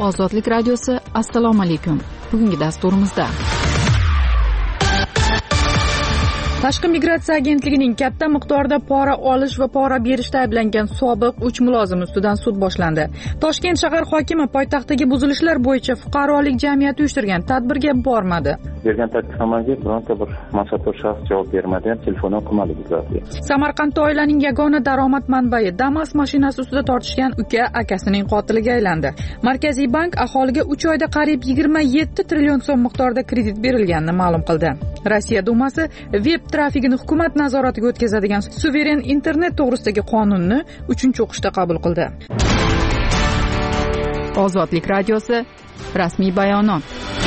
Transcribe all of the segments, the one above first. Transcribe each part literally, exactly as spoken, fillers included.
Ozodlik radiosi, assalomu alaykum. Bugungi dasturimizda Tashqi migratsiya agentligining katta miqdorda pora olish va pora berishda ayblangan sobiq uch mulozim ustidan sud boshlandi. Toshkent shahar hokimi poytaxtdagi buzilishlar bo'yicha fuqarolik jamiyati uyushtirgan tadbirga bormadi. Bergan taklifnomaga bironta bir mansabdor shaxs javob bermadi, ham telefon ham qilmadi bizlarga. Samarqandda oilaning yagona daromad manbai Damas mashinasi ustida tortishgan uka akasining qotiliga aylandi. Markaziy bank aholiga uch oyda qariyb yigirma yetti trillion so'm miqdorida kredit berilganini ma'lum qildi. Rossiya Dumasi veb trafikini hukumat nazoratiga o'tkazadigan suveren internet to'g'risidagi qonunni uchinchi o'qishda qabul qildi. Ozodlik radiosi rasmiy bayonot.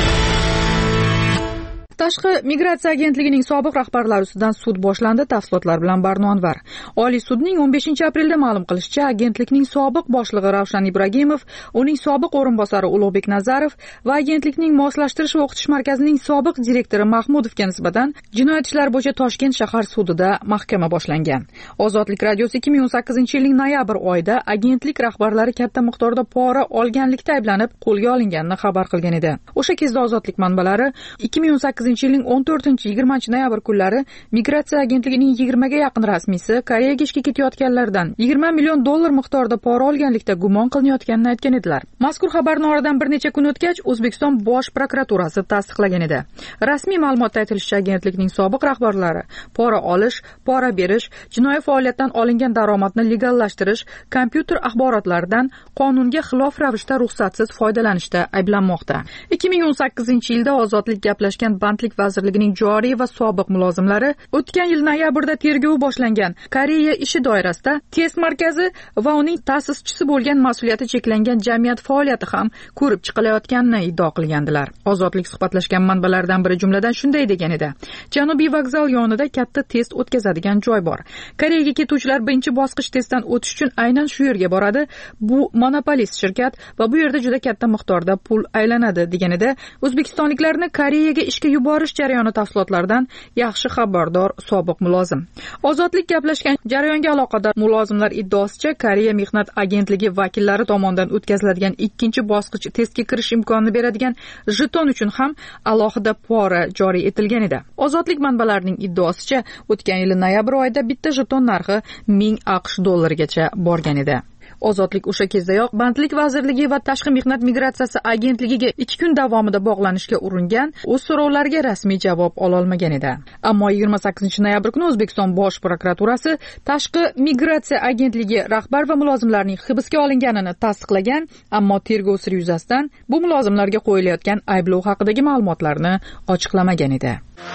Tashqi migratsiya agentligining sobiq rahbarlari ustidan sud boshlandi. Tafsilotlar bilan Barno Anvar. Oliy sudning o'n beshinchi aprelda ma'lum qilishicha, agentlikning sobiq boshlig'i Ravshan Ibragimov, uning sobiq o'rinbosari Ulug'bek Nazarov va agentlikning moslashtirish va o'qitish markazining sobiq direktori Mahmudovga nisbatan jinoyat ishlari bo'yicha Toshkent shahar sudida mahkama boshlangan. Ozodlik radiosi ikki ming o'n sakkizinchi yilning noyabr oyida agentlik rahbarlari katta miqdorda pora olganlikda ayblanib qo'lga olinganini xabar qilgan edi. O'sha kezda Ozodlik manbalari ikki ming o'n sakkizinchi yilning o'n to'rtinchi yigirmanchi noyabr kunlari migratsiya agentligining yigirmaga yaqin rasmiysi Koreyaga ishga ketayotganlardan yigirma million dollar miqdorida pora olganlikda gumon qilinayotganini aytgan edilar. Mazkur xabarni oradan bir necha kun o'tgach, O'zbekiston Bosh prokuraturasi tasdiqlagan edi. Rasmiy ma'lumotda aytilishicha, agentlikning sobiq rahbarlari pora olish, pora berish, jinoiy faoliyatdan olingan daromadni legallashtirish, kompyuter axborotlaridan qonunga xilof ravishda ruxsatsiz foydalanishda ayblanmoqda. ikki ming o'n sakkizinchi yilda Ozodlik gaplashgan Bandlik vazirligining joriy va sobiq mulozimlari o'tgan yil noyabrda tergovi boshlangan Koreya ishi doirasida test markazi va uning ta'sischisi bo'lgan mas'uliyati cheklangan jamiyat faoliyati ham ko'rib chiqilayotganini iddao qilgandilar. Ozodlik suhbatlashgan manbalardan biri jumladan shunday degan edi: Janubiy vokzal yonida katta test o'tkazadigan joy bor. Koreyaga ketuvchilar birinchi bosqich testdan o'tish uchun aynan shu yerga boradi. Bu monopolist shirkat va bu yerda juda katta miqdorda pul aylanadi deganida, o'zbekistonliklarni Koreyaga ishga yuborish jarayoni tafsilotlaridan yaxshi xabardor sobiq mulozim. Ozodlik gaplashgan jarayonga aloqador mulozimlar iddaosicha, Koreya mehnat agentligi vakillari tomonidan o'tkaziladigan ikkinchi bosqich testga kirish imkonini beradigan jeton uchun ham alohida pora joriy etilgan edi. Ozodlik manbalarining iddaosicha, o'tgan yil noyabr oyida bitta jeton narxi ming aqsh dollarigacha borgan edi. Ozodlik o'sha kezdayoq Bandlik vazirligi va Tashqi mehnat migratsiyasi agentligiga ikki kun davomida bog'lanishga uringan, o'z so'rovlariga rasmiy javob ola olmagan edi. Ammo yigirma sakkizinchi noyabr kuni O'zbekiston Bosh prokuraturasi Tashqi migratsiya agentligi rahbar va mulozimlarining hibsga olinganini tasdiqlagan, ammo tergov siri yuzasidan bu mulozimlarga qo'yilayotgan ayblov haqidagi ma'lumotlarni ochiqlamagan edi.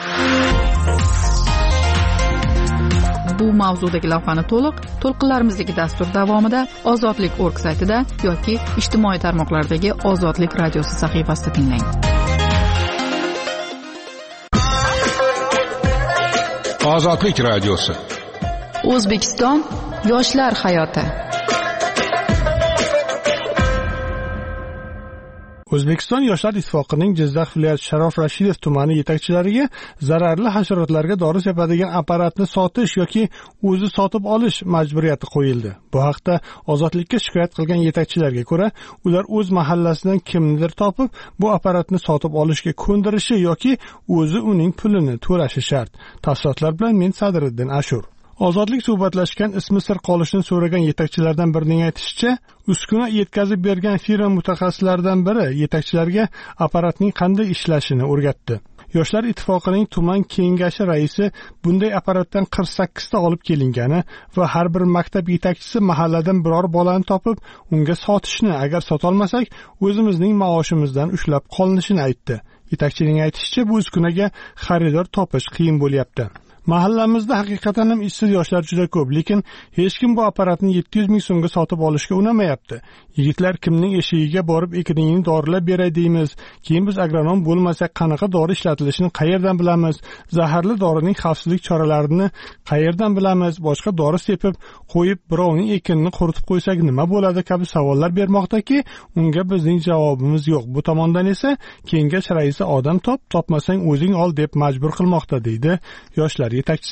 Bu mavzudagi lavhani to'liq to'lqinlarimizdagi dastur davomida ozodlik точка org saytida yoki ijtimoiy tarmoqlardagi Ozodlik radiosi sahifasida tinglang. Ozodlik radiosi. O'zbekiston yoshlar hayoti. O'zbekiston Yoshlar ittifoqining Jizzax viloyati Sharof Rashidov tumani yetakchilariga zararli hasharotlarga dori sepadigan apparatni sotish yoki o'zi sotib olish majburiyati qo'yildi. Bu haqda Ozodlikka shikoyat qilgan yetakchilarga ko'ra, ular o'z mahallasidan kimnidir topib, bu apparatni sotib olishga ko'ndirishi yoki o'zi uning pulini to'lashi shart. Tafsilotlar bilan men Sadriddin Ashur. Ozodlik suhbatlashgan ismi sir qolishini so'ragan yetakchilardan birining aytishicha, uskuna yetkazib bergan firma mutaxassislaridan biri yetakchilarga apparatning qanday ishlashini o'rgatdi. Yoshlar ittifoqining tuman kengashi raisi bunday apparatdan qirq sakkizta olib kelingani va har bir maktab yetakchisi mahalladan biror bolani topib, unga sotishni, agar sotolmasak, o'zimizning maoshimizdan ushlab qolinishini aytdi. Yetakchining aytishicha, bu uskunaga xaridor topish qiyin bo'lyapti. Mahallamizda haqiqatan ham ishsiz yoshlar juda ko'p, lekin hech kim bu apparatni yetti yuz ming so'mga sotib olishga unamayapti. Yigitlar kimning eshigiga borib ekiningni dorilab beray deymiz. Keyin biz agronom bo'lmasak qanaqa dori ishlatilishini qayerdan bilamiz? Zaharli dorining xavfsizlik choralarini qayerdan bilamiz? Boshqa dori sepib qo'yib birovning ekinini quritib qo'ysak nima bo'ladi kabi savollar bermoqdaki, unga bizning javobimiz yo'q. Bu tomondan esa kengash raisi odam top, topmasang o'zing ol deb majbur qilmoqda deydi yoshlar yetakchisi.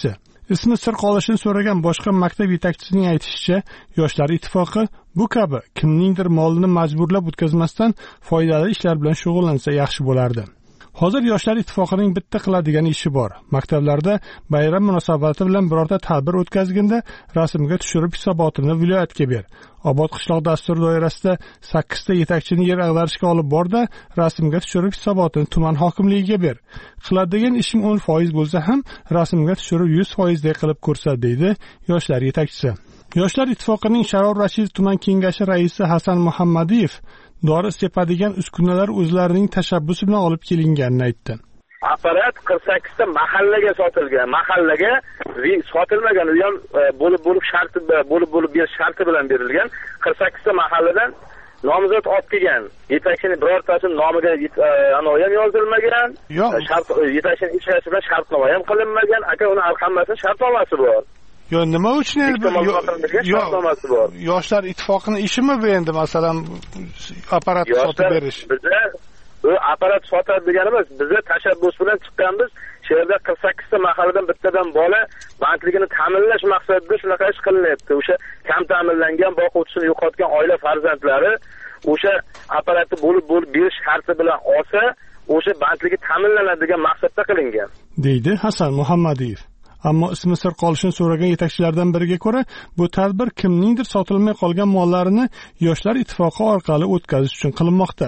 Ismi sir qolishini so'ragan boshqa maktab yetakchisining aytishicha, Yoshlar ittifoqi bu kabi kimningdir molini majburlab o'tkazmasdan foydali ishlar bilan shug'ullansa yaxshi bo'lardi. Hozir Yoshlar ittifoqining bitta qiladigan ishi bor. Maktablarda bayram munosabati bilan birorta tadbir o'tkazganda rasmga tushirib hisobotini viloyatga ber. Obod qishloq dasturi doirasida sakkiz ta yetakchini yer ag'darishga olib borda, rasmga tushirib hisobotini tuman hokimligiga ber. Qiladigan ishing o'n foiz bo'lsa ham rasmga tushirib yuz foiz dek qilib ko'rsat, deydi Yoshlar yetakchisi. Yoshlar ittifoqining Sharof Rashidov tuman kengashi raisi Hasan Muhammadiyev dori sepadigan uskunalar o'zlarining tashabbusi bilan olib kelinganini aytdi. Apparat qirq sakkiz ta mahallaga sotilgan, mahallaga sotilmagan, u ham bo'lib bo'lib sharti bo'lib bo'lib berish sharti bilan berilgan. qirq sakkiz ta mahalladan nomzod olib kelgan. Yetakchining birortasi nomiga anoyi ham yozilmagan. Shart yetakchining ishasi bilan shartnoma ham qilinmagan. Aka uni hammasining shartnomasi bor. Yo, nima uchun endi Yoshlar ittifoqining ishimi bu endi masalan apparat sotib berish? Bizlar u apparat sotadi deganimiz, bizlar tashabbus bilan chiqqanmiz. Shu yerda qirq sakkiz ta mahalladan bittadan bola bandligini ta'minlash maqsadida shunaqa ish qilinyapti. O'sha kam ta'minlangan boquvchisini yo'qotgan oila farzandlari o'sha apparatni bo'lib bo'lib berish sharti bilan olsa, o'sha bandligi ta'minlanadi degan maqsadda qilingan, deydi Hasan Muhammadiyev. Ammo ismi sir qolishini so'ragan yetakchilardan biriga ko'ra, bu tadbir kimningdir sotilmay qolgan mollarini Yoshlar ittifoqi orqali o'tkazish uchun qilinmoqda.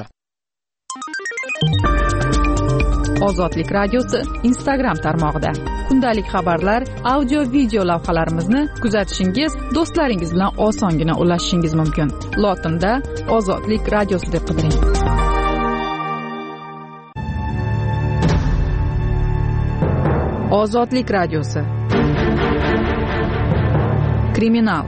Ozodlik radiosi Instagram tarmog'ida kundalik xabarlar, audio video lavhalarimizni kuzatishingiz, do'stlaringiz bilan osongina ulashishingiz mumkin. Lotinda Ozodlik radiosi deb qidiring. Ozodlik radiosi. Kriminal.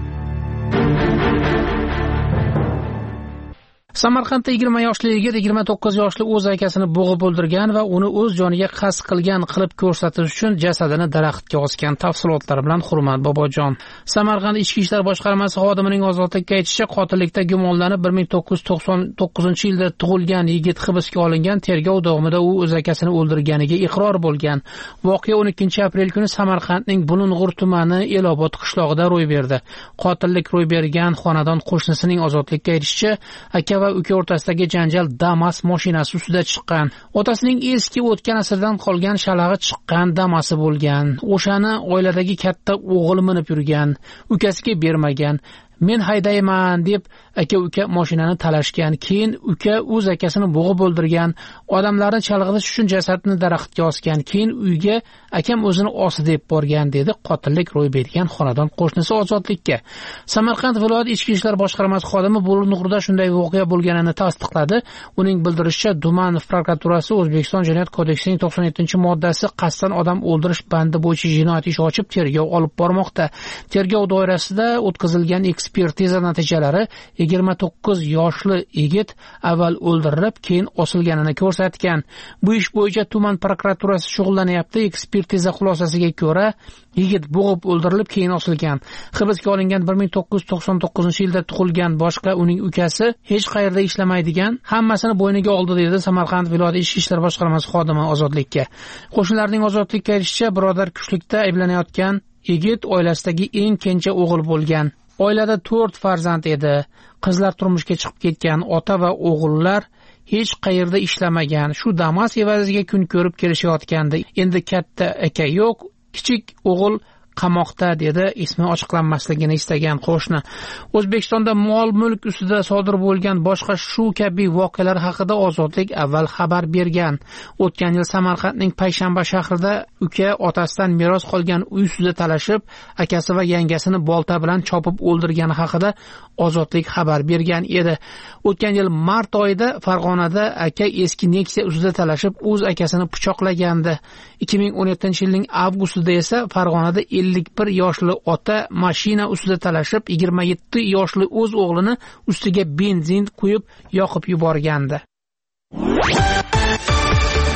Samarqandda yigirma yoshli yigit yigirma to'qqiz yoshli o'z akasini bo'g'ib o'ldirgan va uni o'z joniga qasd qilgan qilib ko'rsatish uchun jasadini daraxtga osgan. Tafsilotlar bilan Hurmat Bobojon. Samarqand Ichki ishlar boshqarmasi xodimining ozodlikka aytishicha, qotillikda gumonlanib bir ming to'qqiz yuz to'qson to'qqizinchi yilda tug'ilgan yigit hibsga olingan. Tergov davomida u o'z akasini o'ldirganiga iqror bo'lgan. Voqea o'n ikkinchi aprel kuni Samarqandning Bulung'ur tumani Elobod qishlog'ida ro'y berdi. Qotillik ro'y bergan xonadon qo'shnisining ozodlikka aytishicha, aka va uka o'rtasidagi janjal Damas mashinasi ustida chiqqan. Otasining eski o'tgan asrdan qolgan shalag'i chiqqan Damasi bo'lgan. O'shani oiladagi katta o'g'li minib yurgan, ukasiga bermagan. Men haydayman deb aka uka mashinani talashgan. Keyin uka o'z akasini bo'g'ib o'ldirgan. Odamlarni chalg'itish uchun jasadni daraxtga osgan. Keyin uyga akam o'zini osdi deb borgan, dedi qotillik ro'y bergan xonadon qo'shnisi ozodlikka. Samarqand viloyat ichki ishlar boshqarmasi xodimi Bulung'urda shunday voqea bo'lganini tasdiqladi. Uning bildirishicha, tuman prokuraturasi O'zbekiston Jinoyat kodeksining to'qson yettinchi moddasi qasddan odam o'ldirish bandi bo'yicha jinoyat ishi ochib tergov olib bormoqda. Tergov doirasida o'tkazilgan ekspertiza natijalari yigirma to'qqiz yoshli yigit avval o'ldirilib, keyin osilganini ko'rsatgan. Bu ish bo'yicha tuman prokuraturasi shug'ullanyapti. Ekspertiza xulosasiga ko'ra, yigit bo'g'ib o'ldirilib, keyin osilgan. Hibsga olingan bir ming to'qqiz yuz to'qson to'qqizinchi yilda tug'ilgan boshqa uning ukasi hech qayerda ishlamaydigan, hammasini bo'yniga oldi, dedi Samarqand viloyat ichki ishlar boshqarmasi xodimi ozodlikka. Qo'shnilarning ozodlikka aytishicha, birodar kuchlikda ayblanayotgan yigit oilasidagi eng kenja o'g'il bo'lgan. Oilada to'rt farzand edi. Qizlar turmushga chiqib ketgan, ota va o'g'illar hech qayerda ishlamagan. Shu Damas evaziga kun ko'rib kelishayotgandi. Endi katta aka yo'q, kichik o'g'il qamoqda, dedi ismi ochiqlanmasligini istagan qo'shni. O'zbekistonda mol-mulk ustida sodir bo'lgan boshqa shu kabi voqealar haqida Ozodlik avval xabar bergan. O'tgan yil Samarqandning Payshanba shahrida uka otasidan meros qolgan uy ustida talashib, akasi va yangasini bolta bilan chopib o'ldirgani haqida Ozodlik xabar bergan edi. O'tgan yil mart oyida Farg'onada aka eski Nexia ustida talashib, o'z akasini pichoqlagandi. ikki ming o'n yettinchi yilning avgustida esa Farg'onada ellik bir yoshli ota mashina ustida talashib, yigirma yetti yoshli o'z o'g'lini ustiga benzin quyib yoqib yuborgandi.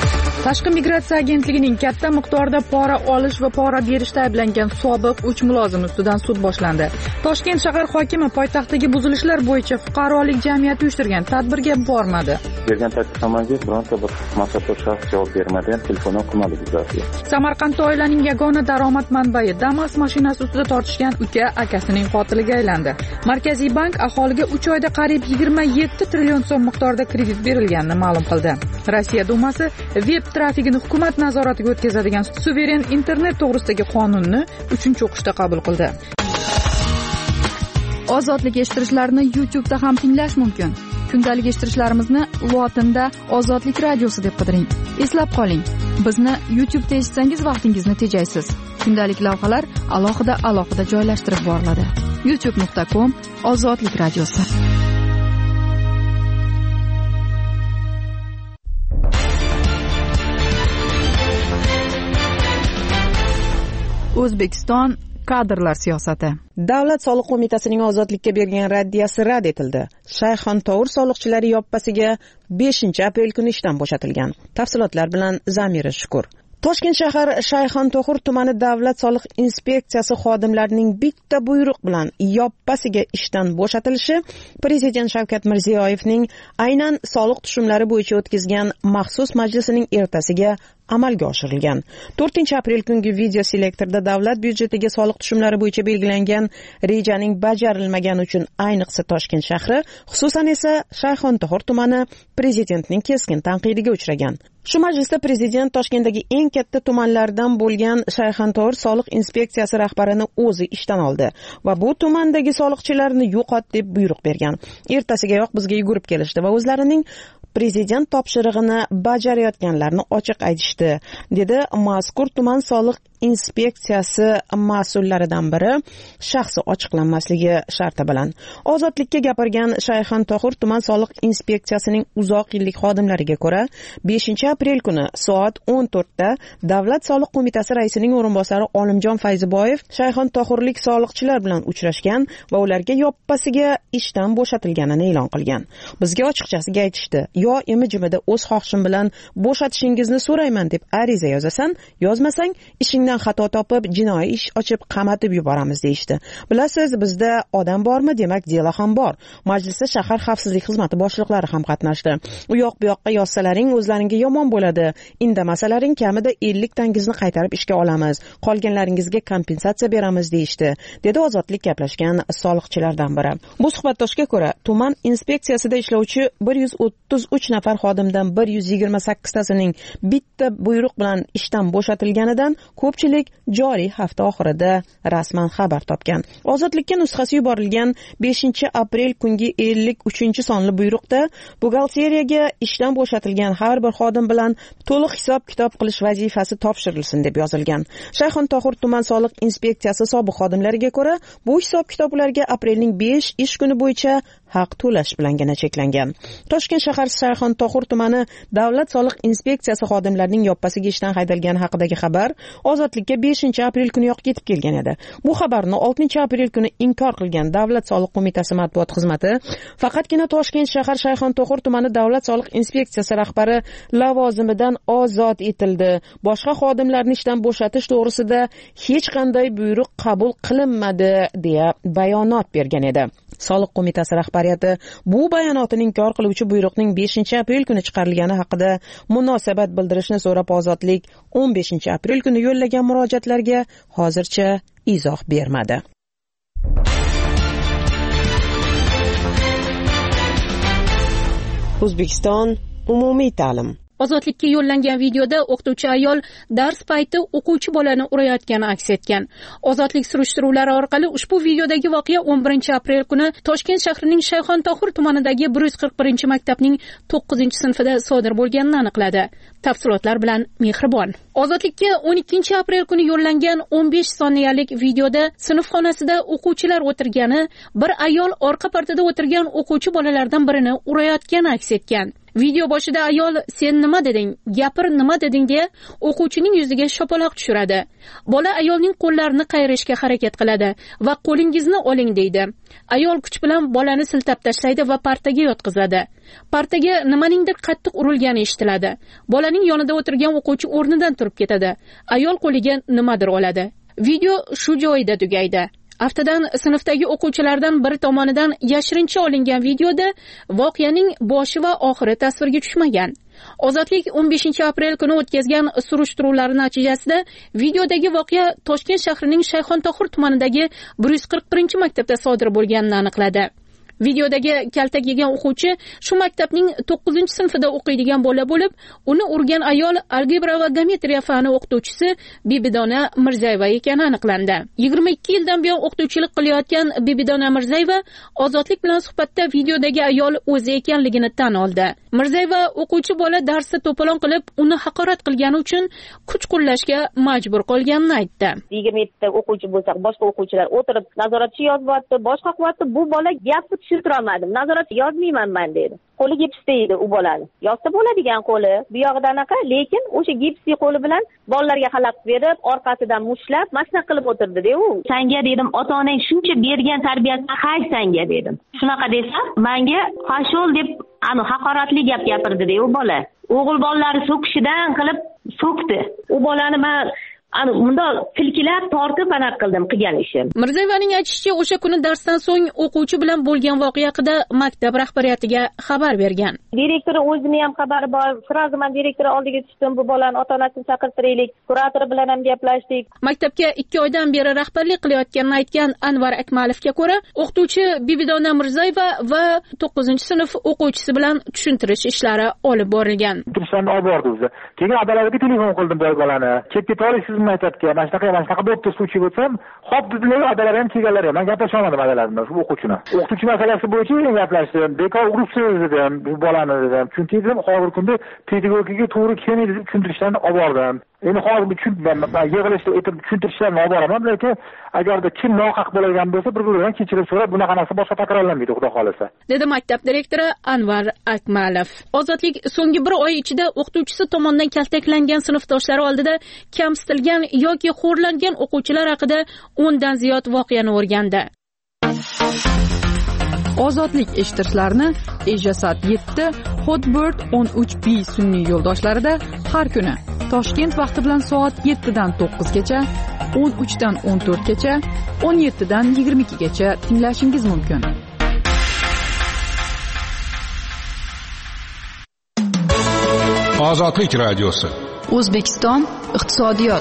Tashqi migratsiya agentligining katta miqdorda pora olish va pora berishda ayblangan sobiq uch mulozim ustidan sud boshlandi. Toshkent shahar hokimi poytaxtdagi buzilishlar bo'yicha fuqarolik jamiyati uyushtirgan tadbirga bormadi. Bergan taklifnomaga bironta bir mansabdor shaxs javob bermagan, telefon qilmadi bizlarga. Samarqandda oilaning yagona daromad manbai Damas mashinasi ustida tortishgan uka akasining qotiliga aylandi. Markaziy bank aholiga uch oyda qariyb yigirma yetti trillion so'm miqdorida kredit berilganini ma'lum qildi. Rossiya Dumasi veb trafikini hukumat nazoratiga o'tkazadigan suveren internet to'g'risidagi qonunni uchinchi o'qishda qabul qildi. Ozodlik eshittirishlarni YouTube da ham tinglash mumkin. Kundalik eshittirishlarimizni lotinda Ozodlik radiosi deb qidiring. Eslab qoling, bizni YouTube da eshitsangiz vaqtingizni tejaysiz. Kundalik lavhalar alohida alohida joylashtirib boriladi. youtube nuqta com Ozodlik radiosi. O'zbekiston kadrlar siyosati. Davlat soliq qo'mitasining ozodlikka bergan raddiyasi rad etildi. Shayxontohur soliqchilari yoppasiga beshinchi aprel kuni ishdan bo'shatilgan. Tafsilotlar bilan Zamira Shukur. Toshkent shahar Shayxontohur tumani davlat soliq inspeksiyasi xodimlarining bitta buyruq bilan yoppasiga ishdan bo'shatilishi Prezident Shavkat Mirziyoyevning aynan soliq tushumlari bo'yicha o'tkazgan maxsus majlisining ertasiga amalga oshirilgan. to'rtinchi aprel kungi video selektorda davlat byudjetiga soliq tushumlari bo'yicha belgilangan rejaning bajarilmagani uchun ayniqsa Toshkent shahri, xususan esa Shayxontohur tumani prezidentning keskin tanqidiga uchragan. Shu majlisda prezident Toshkentdagi eng katta tumanlardan bo'lgan Shayxontohur soliq inspeksiyasi rahbarini o'zi ishdan oldi va bu tumandagi soliqchilarni yo'qot deb buyruq bergan. Ertasigayoq bizga yugurib kelishdi va o'zlarining prezident topshirig'ini bajarayotganlarni ochiq aytishdi, dedi mazkur tuman soliq inspeksiyasi mas'ullaridan biri shaxsi ochiqlanmasligi sharti bilan. Ozodlikka gapirgan Shayxontohur tuman soliq inspeksiyasining uzoq yillik xodimlariga ko'ra, beshinchi aprel kuni soat o'n to'rtda Davlat soliq qo'mitasi raisining o'rinbosari Olimjon Fayziboyev Shayxontohurlik soliqchilar bilan uchrashgan va ularga yoppasiga ishdan bo'shatilganini e'lon qilgan. Bizga ochiqchasiga aytishdi: "Yo imi-jimida o'z xohishim bilan bo'shatishingizni so'rayman deb ariza yozasan, yozmasang ishing xato topib jinoiy ish ochib qamatib yuboramiz", deyishdi. Bilasiz, bizda odam bormi, demak delo ham bor. Majlisda shahar xavfsizlik xizmati boshliqlari ham qatnashdi. U yoq bu yoqqa yozsalaring o'zlaringga yomon bo'ladi. Indamasalaring kamida ellik tangizni qaytarib ishga olamiz. Qolganlaringizga kompensatsiya beramiz deyishdi, dedi ozodlik gaplashgan soliqchilardan biri. Bu suhbatdoshga ko'ra, tuman inspeksiyasida ishlovchi bir yuz o'ttiz uch nafar xodimdan bir yuz yigirma sakkiztasining bitta buyruq bilan ishdan bo'shatilganidan ko'pchilik joriy hafta oxirida rasman xabar topgan. Ozodlikka nusxasi yuborilgan beshinchi aprel kungi ellik uchinchi sonli buyruqda buxgalteriyaga ishdan bo'shatilgan har bir xodim bilan to'liq hisob-kitob qilish vazifasi topshirilsin deb yozilgan. Shayxontohur tuman soliq inspeksiyasi sobiq xodimlariga ko'ra, bu hisob-kitob ularga aprelning besh ish kuni bo'yicha haq to'lash bilangina cheklangan. Toshkent shahar Shayxontohur tumani davlat soliq inspeksiyasi xodimlarining yoppasiga ishdan haydalgani haqidagi xabar Ozodlikka beshinchi aprel kuniyoq yetib kelgan edi. Bu xabarni oltinchi aprel kuni inkor qilgan Davlat soliq qo'mitasi matbuot xizmati faqatgina Toshkent shahar Shayxontohur tumani davlat soliq inspeksiyasi rahbari lavozimidan ozod etildi. Boshqa xodimlarni ishdan bo'shatish to'g'risida hech qanday buyruq qabul qilinmadi deya bayonot bergan edi. Soliq qo'mitasi rahbariyati bu bayonotni inkor qiluvchi buyruqning beshinchi aprel kuni chiqarilgani haqida munosabat bildirishni so'rab Ozodlik o'n beshinchi aprel kuni yo'llagan murojaatlarga hozircha izoh bermadi. O'zbekiston umumiy ta'lim. Ozodlikka yo'llangan videoda o'qituvchi ayol dars payti o'quvchi bolani urayotgani aks etgan. Ozodlik surishtiruvlari orqali ushbu videodagi voqea o'n birinchi aprel kuni Toshkent shahrining Shayxontohur tumanidagi bir yuz qirq birinchi maktabning to'qqizinchi sinfida sodir bo'lganini aniqladi. Tafsilotlar bilan Mehribon. Ozodlikka o'n ikkinchi aprel kuni yo'llangan o'n besh soniyalik videoda sinf xonasida o'quvchilar o'tirgani, bir ayol orqa partada o'tirgan o'quvchi bolalardan birini urayotgani aks etgan. Video boshida ayol "Sen nima deding? Gapir, nima deding?" deya o'quvchining yuziga shapaloq tushiradi. Bola ayolning qo'llarini qayrishga harakat qiladi va "Qo'lingizni oling" deydi. Ayol kuch bilan bolani siltab tashlaydi va partaga yotqizadi. Partaga nimaningdir qattiq urilgani eshitiladi. Bolaning yonida o'tirgan o'quvchi o'rnidan turib ketadi. Ayol qo'liga nimadir oladi. Video shu joyida tugaydi. Aftidan sinfdagi o'quvchilardan biri tomonidan yashirincha olingan videoda voqeaning boshi va oxiri tasvirga tushmagan. Ozodlik o'n beshinchi aprel kuni o'tkazgan surishtiruvlar natijasida videodagi voqea Toshkent shahrining Shayxontohur tumanidagi bir yuz qirq birinchi maktabda sodir bo'lganini aniqladi. Videodagi kaltak yegan o'quvchi shu maktabning to'qqizinchi sinfida o'qiydigan bola bo'lib, uni urgan ayol algebra va geometriya fani o'qituvchisi Bibidona Mirzayeva ekani aniqlandi. yigirma ikki yildan buyon o'qituvchilik qilayotgan Bibidona Mirzayeva Ozodlik bilan suhbatda videodagi ayol o'zi ekanligini tan oldi. Mirzayeva o'quvchi bola darsda to'polon qilib, uni haqorat qilgani uchun kuch qo'llashga majbur qolganini aytdi. yigirma yetti o'quvchi bo'lsa, boshqa o'quvchilar o'tirib nazoratchi yozyapti, boshqa qilyapti. Bu bola gapni tushuntira olmadim. Nazorat yozmayman men dedi. Qo'li gipsda edi u bolani. Yozsa bo'ladigan qo'li, bu yog'ida anaqa, lekin o'sha gipsli qo'li bilan bolalarga xalaqit berib, orqasidan mushlab, mashina qilib o'tirdi-da u. Senga dedim, ota-onang shuncha bergan tarbiyasini hay senga dedim. Shunaqa desa, menga qashol deb ani haqoratli gap gapirdi-da u bola. O'g'il bolalari so'kishidan qilib so'kdi. U bolani men Ana unda silkilab tortib aniq qildim qilgan ishim. Mirzayevaning aytishicha, o'sha kuni darsdan so'ng o'quvchi bilan bo'lgan voqea haqida maktab rahbariyatiga xabar bergan. Direktor o'zini ham xabari bor. Sразу men direktor oldiga tushdim, bu bolani ota-onasini chaqirtiraylik, kurator bilan ham gaplashdik. Maktabga ikki oydan beri rahbarlik qilayotganini aytgan Anvar Akmalovga ko'ra, o'qituvchi Bibidona Mirzayeva va to'qqizinchi sinf o'quvchisi bilan tushuntirish ishlari olib borilgan. Tushuntirishlarni olib bordi o'zi. Keyin adalariga telefon qildim boy bolani. Ketib olasiz maktabga, mana shunaqa, mana shunaqa bo'pti, suvchi bo'lsam, hop dedilar, adalar ham kelganlar ham. Men gaplasha olmadim adalar bilan, shu o'quvchini. O'qituvchi masalasi bo'yicha gaplashdim. Bekor uribsiz dedim, bu bolani dedim. Chunki dedim, hozir kunda pedagogiga to'g'ri kelmaydi deb tushuntirishlarni olib bordim. Endi hozir tushuntirib, yig'ilishda aytib tushuntirishlarni olib boraman, lekin agarda kim nohaq bo'lgan bo'lsa, bir-biridan kechirim so'rab, bunaqa narsa boshqa takrorlanmaydi, xudo xolasa. Dedi maktab direktori Anvar Akmalov. Ozodlik so'nggi bir oy ichida o'qituvchisi tomonidan kaltaklangan sinfdoshlari oldida kamsitilgan yoki xo'rlangan o'quvchilar haqida o'ndan ziyod voqeani o'rgandi. Ozodlik eshittirishlarni Ejasat yetti, Hotbird o'n uch B sun'iy yo'ldoshlarida har kuni Toshkent vaqti bilan soat yettidan to'qqizgacha, o'n uchdan o'n to'rtgacha, o'n yettidan yigirma ikkigacha tinglashingiz mumkin. Ozodlik radiosi. O'zbekiston iqtisodiyot.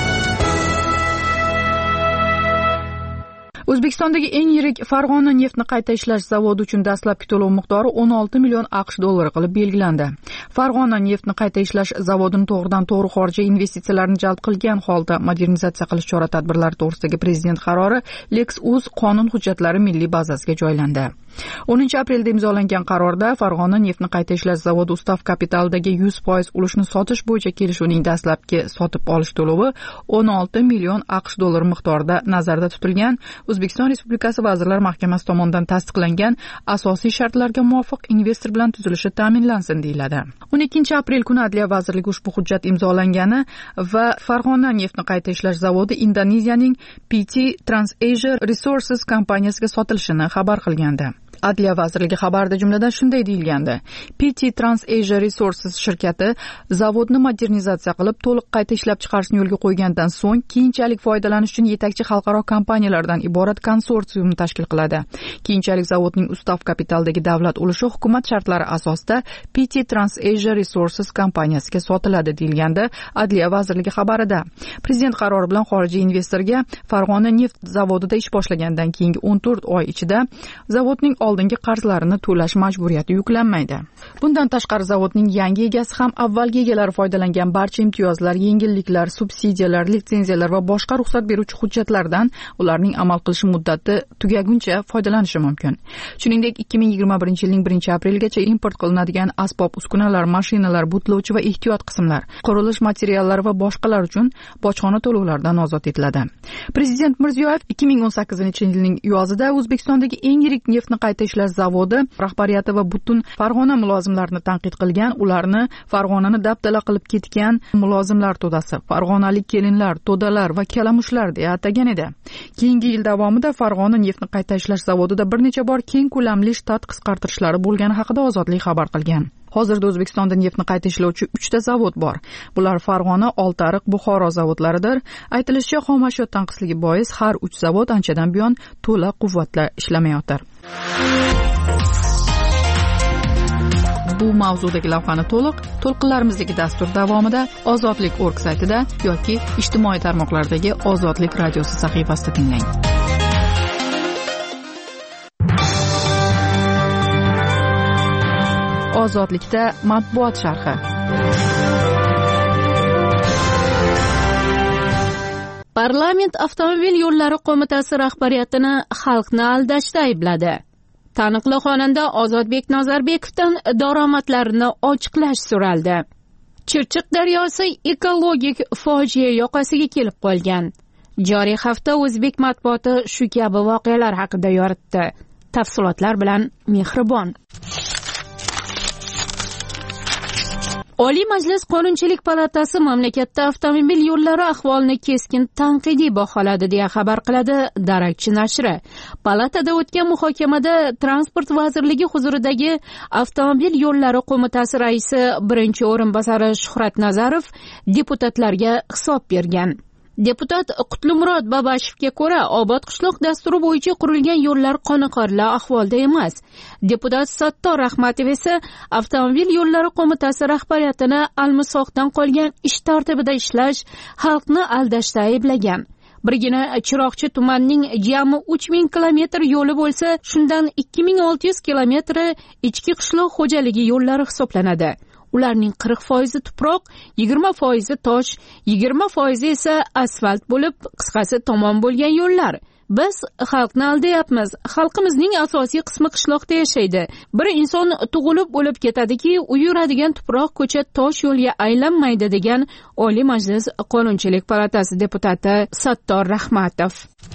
O'zbekistondagi eng yirik Farg'ona neftni qayta ishlash zavodi uchun dastlabki to'lov miqdori o'n olti million AQSh dollari qilib belgilandi. Farg'ona neftni qayta ishlash zavodini to'g'ridan-to'g'ri xorijiy investitsiyalarni jalb qilgan holda modernizatsiya qilish chora-tadbirlari to'g'risidagi prezident qarori Lexus qonun hujjatlari milliy bazasiga joylandi. o'ninchi aprelda imzolangan qarorda Farg'ona neftni qayta ishlash zavodi ustav kapitalidagi yuz foiz ulushni sotish bo'yicha kelishuvning dastlabki sotib olish to'lovi o'n olti million AQSh dollari miqdorida nazarda tutilgan. O'zbekiston Respublikasi Vazirlar Mahkamasi tomonidan tasdiqlangan asosiy shartlarga muvofiq investor bilan tuzilishi ta'minlansin deyiladi. o'n ikkinchi aprel kuni Adliya vazirligi ushbu hujjat imzolangani va Farg'ona neftni qayta ishlash zavodi Indoneziyaning P T TransAsia Resources kompaniyasiga sotilishini xabar qilgandi. Adliya vazirligi xabarida jumladan shunday deyilgandi: P T TransAsia Resources shirkati zavodni modernizatsiya qilib, to'liq qayta ishlab chiqarishni yo'lga qo'ygandan so'ng keyinchalik foydalanish uchun yetakchi xalqaro kompaniyalardan iborat konsorsiumni tashkil qiladi. Keyinchalik zavodning ustav kapitalidagi davlat ulushi hukumat shartlari asosida P T TransAsia Resources kompaniyasiga sotiladi deyilgandi Adliya vazirligi xabarida. Prezident qarori bilan xorijiy investorga Farg'ona neft zavodida ish boshlagandan keyingi o'n to'rt oy ichida zavodning oldingi qarzlarini to'lash majburiyati yuklanmaydi. Bundan tashqari zavodning yangi egasi ham avvalgi egalari foydalangan barcha imtiyozlar, yengilliklar, subsidiyalar, litsenziyalar va boshqa ruxsat beruvchi hujjatlardan ularning amal qilish muddati tugaguncha foydalanishi mumkin. Shuningdek, ikki ming yigirma birinchi yilning birinchi apreligacha import qilinadigan asbob-uskunalar, mashinalar, butlovchi va ehtiyot qismlar, qurilish materiallari va boshqalar uchun bojxona to'lovlaridan ozod etiladi. Prezident Mirziyoyev ikki ming o'n sakkizinchi yilning yozida O'zbekistondagi eng yirik neftni qayta qayta ishlash zavodi rahbariyati va butun Farg'ona mulozimlarini tanqid qilgan, ularni Farg'onani dabdala qilib ketgan mulozimlar to'dasi, farg'onalik kelinlar, to'dalar va kalamushlar deya atagan edi. Keyingi yil davomida Farg'ona neftni qayta ishlash zavodida bir necha bor keng ko'lamli shtat qisqartirishlari bo'lgani haqida Ozodlik xabar qilgan. Hozirda O'zbekistonda neftni qayta ishlovchi uchta zavod bor. Bular Farg'ona, Oltiariq, Buxoro zavodlaridir. Aytilishicha, xomashyo tanqisligi bois har uch zavod anchadan buyon to'la quvvatla ishlamayotir. Bu mavzudagi lavhani to'liq to'lqinlarimizdagi dastur davomida Ozodlik nokta org saytida yoki ijtimoiy tarmoqlardagi Ozodlik radiosi sahifasida tinglang. Ozodlikda matbuot sharhi. Parlament avtomobil yo'llari qo'mitasi rahbariyatini xalqni aldashda aybladi. Taniqli xonanda Ozodbek Nazarbekovdan daromadlarini ochiqlash so'raldi. Chirchiq daryosi ekologik fojia yoqasiga kelib qolgan. Joriy hafta o'zbek matbuoti shu kabi voqealar haqida yoritdi. Tafsilotlar bilan Mehribon. Oliy Majlis Qonunchilik palatasi mamlakatda avtomobil yo'llari ahvolini keskin tanqidiy baholadi deya xabar qiladi Darakchi nashri. Palatada o'tgan muhokamada Transport vazirligi huzuridagi Avtomobil yo'llari qo'mitasi raisi birinchi o'rinbosari Shuhrat Nazarov deputatlarga hisob bergan. Deputat Qutlumurod Babashevga ko'ra, Obod qishloq dasturi bo'yicha qurilgan yo'llar qoniqarli ahvolda emas. Deputat Sattor Rahmatov esa Avtomobil yo'llari qo'mitasi rahbariyatini almisoqdan qolgan ish tartibida ishlash, xalqni aldashda ayblagan. Birgina Chiroqchi tumanining jami uch ming kilometr yo'li bo'lsa, shundan ikki ming olti yuz kilometri ichki qishloq xo'jaligi yo'llari hisoblanadi. Ularning qirq foizi tuproq, yigirma foizi tosh, yigirma foizi esa asfalt bo'lib, qisqasi tomon bo'lgan yo'llar. Biz xalqni aldayapmiz. Xalqimizning asosiy qismi qishloqda yashaydi. Bir inson tug'ilib o'lib ketadiki, u yuradigan tuproq ko'cha tosh yo'lga aylanmaydi degan Oliy Majlis Qonunchilik palatasi deputati Sattor Rahmatov.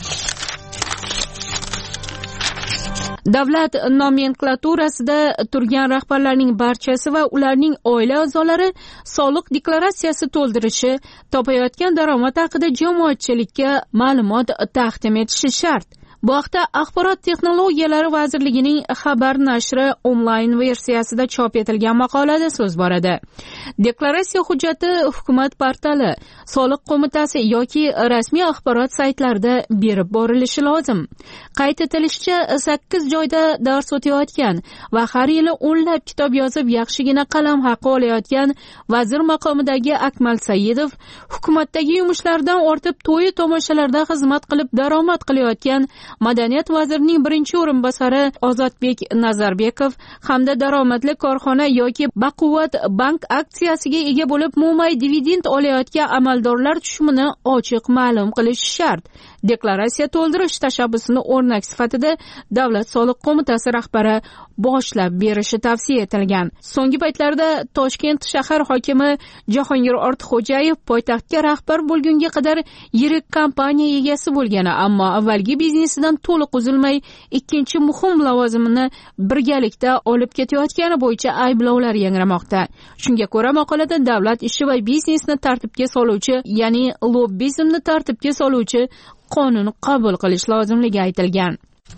Davlat nomenklaturasida turgan rahbarlarning barchasi va ularning oila a'zolari soliq deklaratsiyasi to'ldirishi, topayotgan daromad haqida jamoatchilikka ma'lumot taqdim etishi shart. Bu haqda Axborot texnologiyalari vazirligining xabar nashri onlayn versiyasida chop etilgan maqolada so'z boradi. Deklaratsiya hujjati hukumat portali, soliq qo'mitasi yoki rasmiy axborot saytlarida berib borilishi lozim. Qayd etilishicha, sakkiz joyda dars o'tayotgan va har yili o'nlab kitob yozib yaxshigina qalam haqi olayotgan vazir maqomidagi Akmal Saidov hukumatdagi yumushlardan ortib to'yi tomoshalarda xizmat qilib daromad qilayotgan Madaniyat vazirining birinchi o'rinbosari Ozodbek Nazarbekov hamda daromadli korxona yoki baquvvat bank aksiyasiga ega bo'lib mo'may dividend olayotgan amaldorlar tushumini ochiq ma'lum qilish shart. Deklaratsiya to'ldirish tashabbusini o'rnak sifatida Davlat soliq qo'mitasi rahbari boshlab berishi tavsiya etilgan. So'nggi paytlarda Toshkent shahar hokimi Jahongir Ortiqxo'jayev poytaxtga rahbar bo'lgunga qadar yirik kompaniya egasi bo'lgani, ammo avvalgi biznesidan to'liq uzilmay ikkinchi muhim lavozimini birgalikda olib ketayotgani bo'yicha ayblovlar yangramoqda. Shunga ko'ra, maqolada davlat ishi va biznesni tartibga soluvchi, ya'ni lobbizmni tartibga soluvchi qonun qabul qilish lozimligi aytilgan.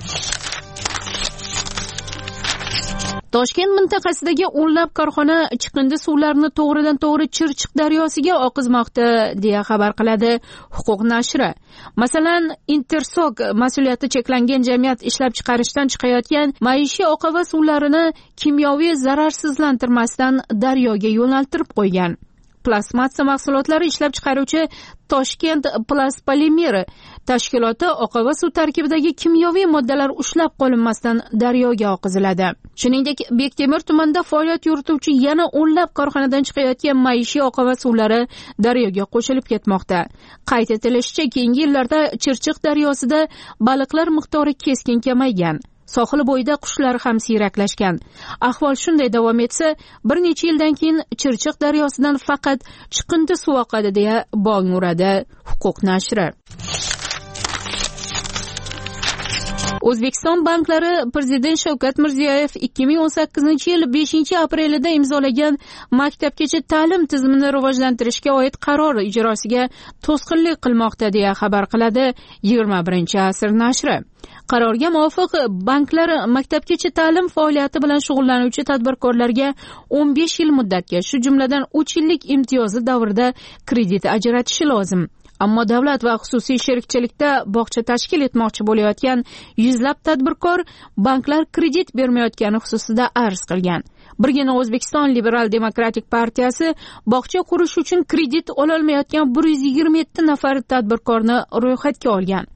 Toshkent mintaqasidagi o'nlab korxona chiqindi suvlarini to'g'ridan to'g'ri Chirchiq daryosiga oqizmoqda deya xabar qiladi Huquq nashri. Masalan, Intersog mas'uliyati cheklangan jamiyat ishlab chiqarishdan chiqayotgan maishiy oqova suvlarini kimyoviy zararsizlantirmasdan daryoga yo'naltirib qo'ygan. Plastmassa mahsulotlari ishlab chiqaruvchi Toshkent Plastpolimeri tashkiloti oqova suv tarkibidagi kimyoviy moddalar ushlab qolinmasdan daryoga oqiziladi. Shuningdek, Bektemir tumanida faoliyat yurituvchi yana o'nlab korxonadan chiqayotgan maishiy oqova suvlari daryoga qo'shilib ketmoqda. Qayd etilishicha, keyingi yillarda Chirchiq daryosida baliqlar miqdori keskin kamaygan. Sohil bo'yida qushlar ham siyraklashgan. Ahvol shunday davom etsa, bir necha yildan keyin Chirchiq daryosidan faqat chiqindi suv oqadi deya bong uradi Huquq nashri. O'zbekiston banklari Prezident Shavkat Mirziyoyev ikki ming o'n sakkizinchi yil beshinchi aprelida imzolagan maktabgacha ta'lim tizimini rivojlantirishga oid qaror ijrosiga to'sqinlik qilmoqda deya xabar qiladi yigirma birinchi asr nashri. Qarorga muvofiq banklar maktabgacha ta'lim faoliyati bilan shug'ullanuvchi tadbirkorlarga o'n besh yil muddatga, shu jumladan uch yillik imtiyozli davrda kredit ajratishi lozim. Ammo davlat va xususiy sherikchilikda bog'cha tashkil etmoqchi bo'layotgan yuzlab tadbirkor banklar kredit bermayotgani xususida arz qilgan. Birgina O'zbekiston Liberal Demokratik partiyasi bog'cha qurish uchun kredit ololmayotgan bir yuz yigirma yetti nafar tadbirkorni ro'yxatga olgan.